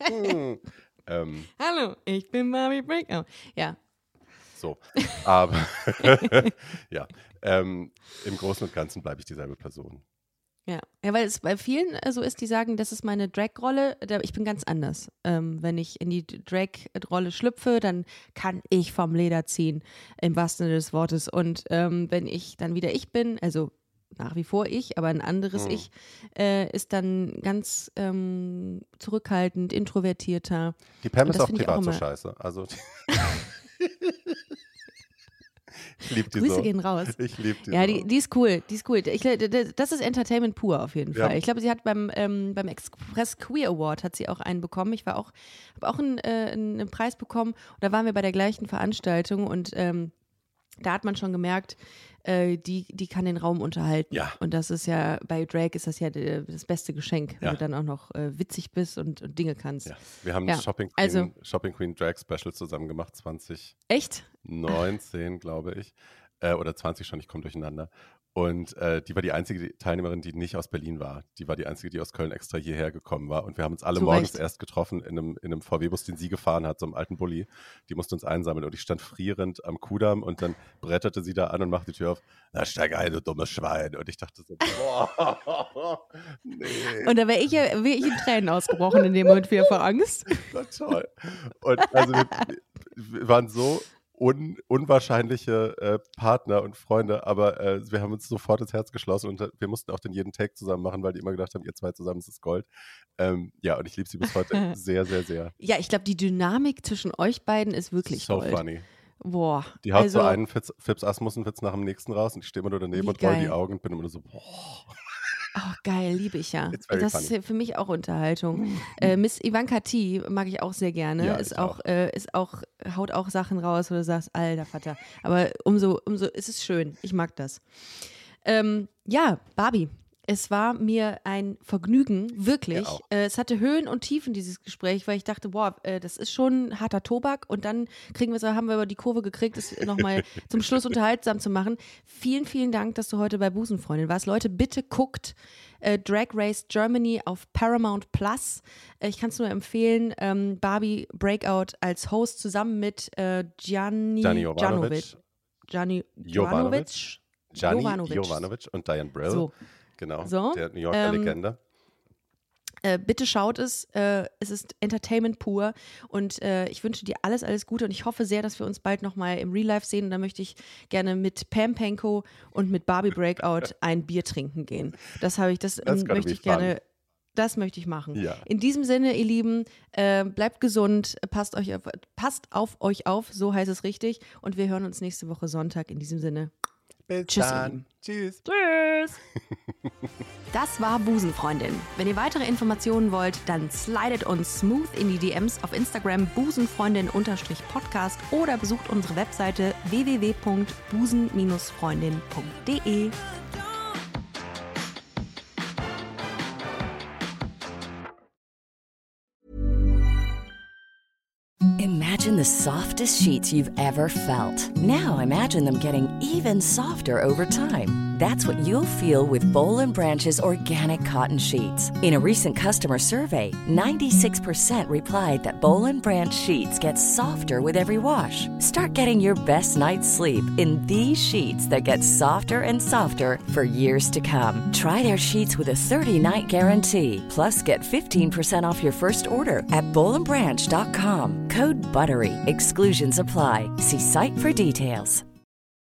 hm, ähm, Hallo, ich bin Barbie Breakout. Ja. so. Aber ja, ähm, im Großen und Ganzen bleibe ich dieselbe Person. Ja. ja, weil es bei vielen äh, so ist, die sagen, das ist meine Drag-Rolle, da- ich bin ganz anders. Ähm, wenn ich in die Drag-Rolle schlüpfe, dann kann ich vom Leder ziehen, im wahrsten Sinne des Wortes. Und ähm, wenn ich dann wieder ich bin, also nach wie vor ich, aber ein anderes Mhm. Ich, äh, ist dann ganz ähm, zurückhaltend, introvertierter. Die Pam Und ist das auch finde ich privat auch so immer- scheiße. Also ich liebe die Grüße so. gehen raus. Ich liebe die Ja, so. die, die ist cool, die ist cool. Ich, das ist Entertainment pur auf jeden Ja. Fall. Ich glaube, sie hat beim, ähm, beim Express Queer Award hat sie auch einen bekommen. Ich war auch, habe auch einen, äh, einen Preis bekommen. Und da waren wir bei der gleichen Veranstaltung und ähm, da hat man schon gemerkt, äh, die, die kann den Raum unterhalten. Ja. Und das ist ja, bei Drag ist das ja de, das beste Geschenk, wenn Ja. du dann auch noch äh, witzig bist und, und Dinge kannst. Ja. Wir haben Ja, das Shopping Queen, also- Shopping Queen Drag Special zusammen gemacht, zwanzig Echt? neunzehn, glaube ich. Äh, oder zwanzig schon, ich komme durcheinander. Und äh, die war die einzige Teilnehmerin, die nicht aus Berlin war. Die war die einzige, die aus Köln extra hierher gekommen war. Und wir haben uns alle Zu morgens Recht. erst getroffen in einem, in einem V W-Bus, den sie gefahren hat, so einem alten Bulli. Die musste uns einsammeln. Und ich stand frierend am Kudamm und dann bretterte sie da an und machte die Tür auf. Na, steig ein, du dummes Schwein. Und ich dachte so, boah, nee. Und da wäre ich ja wär ich in Tränen ausgebrochen in dem Moment wieder vor Angst. Das war toll. Und also wir, wir waren so un, unwahrscheinliche äh, Partner und Freunde, aber äh, wir haben uns sofort ins Herz geschlossen und äh, wir mussten auch dann jeden Take zusammen machen, weil die immer gedacht haben, ihr zwei zusammen ist es Gold. Ähm, ja, und ich liebe sie bis heute sehr, sehr, sehr. Ja, ich glaube, die Dynamik zwischen euch beiden ist wirklich So Gold. funny. Boah. Die haut also, so einen Fips, Fips Asmussen-Witz nach dem nächsten raus und ich stehe immer nur daneben Wie und roll die geil. Augen und bin immer nur so, boah. Oh, geil, liebe ich ja. It's very Das funny. ist ja für mich auch Unterhaltung. äh, Miss Ivanka T mag ich auch sehr gerne. Ja, ist ich auch, auch. Äh, ist auch, haut auch Sachen raus, wo du sagst, alter Vater. Aber umso, umso ist es schön. Ich mag das. Ähm, ja, Barbie. Es war mir ein Vergnügen, wirklich. Mir auch. Äh, es hatte Höhen und Tiefen, dieses Gespräch, weil ich dachte, boah, äh, das ist schon harter Tobak. Und dann kriegen wir, so, haben wir aber die Kurve gekriegt, es nochmal zum Schluss unterhaltsam zu machen. Vielen, vielen Dank, dass du heute bei Busenfreundin warst. Leute, bitte guckt äh, Drag Race Germany auf Paramount Plus. Äh, ich kann es nur empfehlen. Ähm, Barbie Breakout als Host zusammen mit äh, Gianni Gianni Janovic. Jovanovic. Gianni Jovanovic. Jovanovic. Gianni Jovanovic. Jovanovic und Diane Brill. So. Genau, So, der New Yorker ähm, Legende. Äh, bitte schaut es. Äh, es ist Entertainment pur. Und äh, ich wünsche dir alles, alles Gute. Und ich hoffe sehr, dass wir uns bald nochmal im Real Life sehen. Und da möchte ich gerne mit Pam Penko und mit Barbie Breakout ein Bier trinken gehen. Das habe ich, das That's ähm, gonna möchte be ich gerne. Das möchte ich machen. Ja. In diesem Sinne, ihr Lieben, äh, bleibt gesund, passt, euch auf, passt auf euch auf, so heißt es richtig. Und wir hören uns nächste Woche Sonntag. In diesem Sinne, Bis tschüss, ihr dann. Lieben. Tschüss. Tschüss. Das war Busenfreundin. Wenn ihr weitere Informationen wollt, dann slidet uns smooth in die D Ms auf Instagram busenfreundin-podcast oder besucht unsere Webseite w w w punkt busen freundin punkt de. Imagine the softest sheets you've ever felt. Now imagine them getting even softer over time. That's what you'll feel with Bowl and Branch's organic cotton sheets. In a recent customer survey, ninety-six percent replied that Bowl and Branch sheets get softer with every wash. Start getting your best night's sleep in these sheets that get softer and softer for years to come. Try their sheets with a thirty-night guarantee. Plus, get fifteen percent off your first order at bowl and branch dot com. Code BUTTERY. Exclusions apply. See site for details.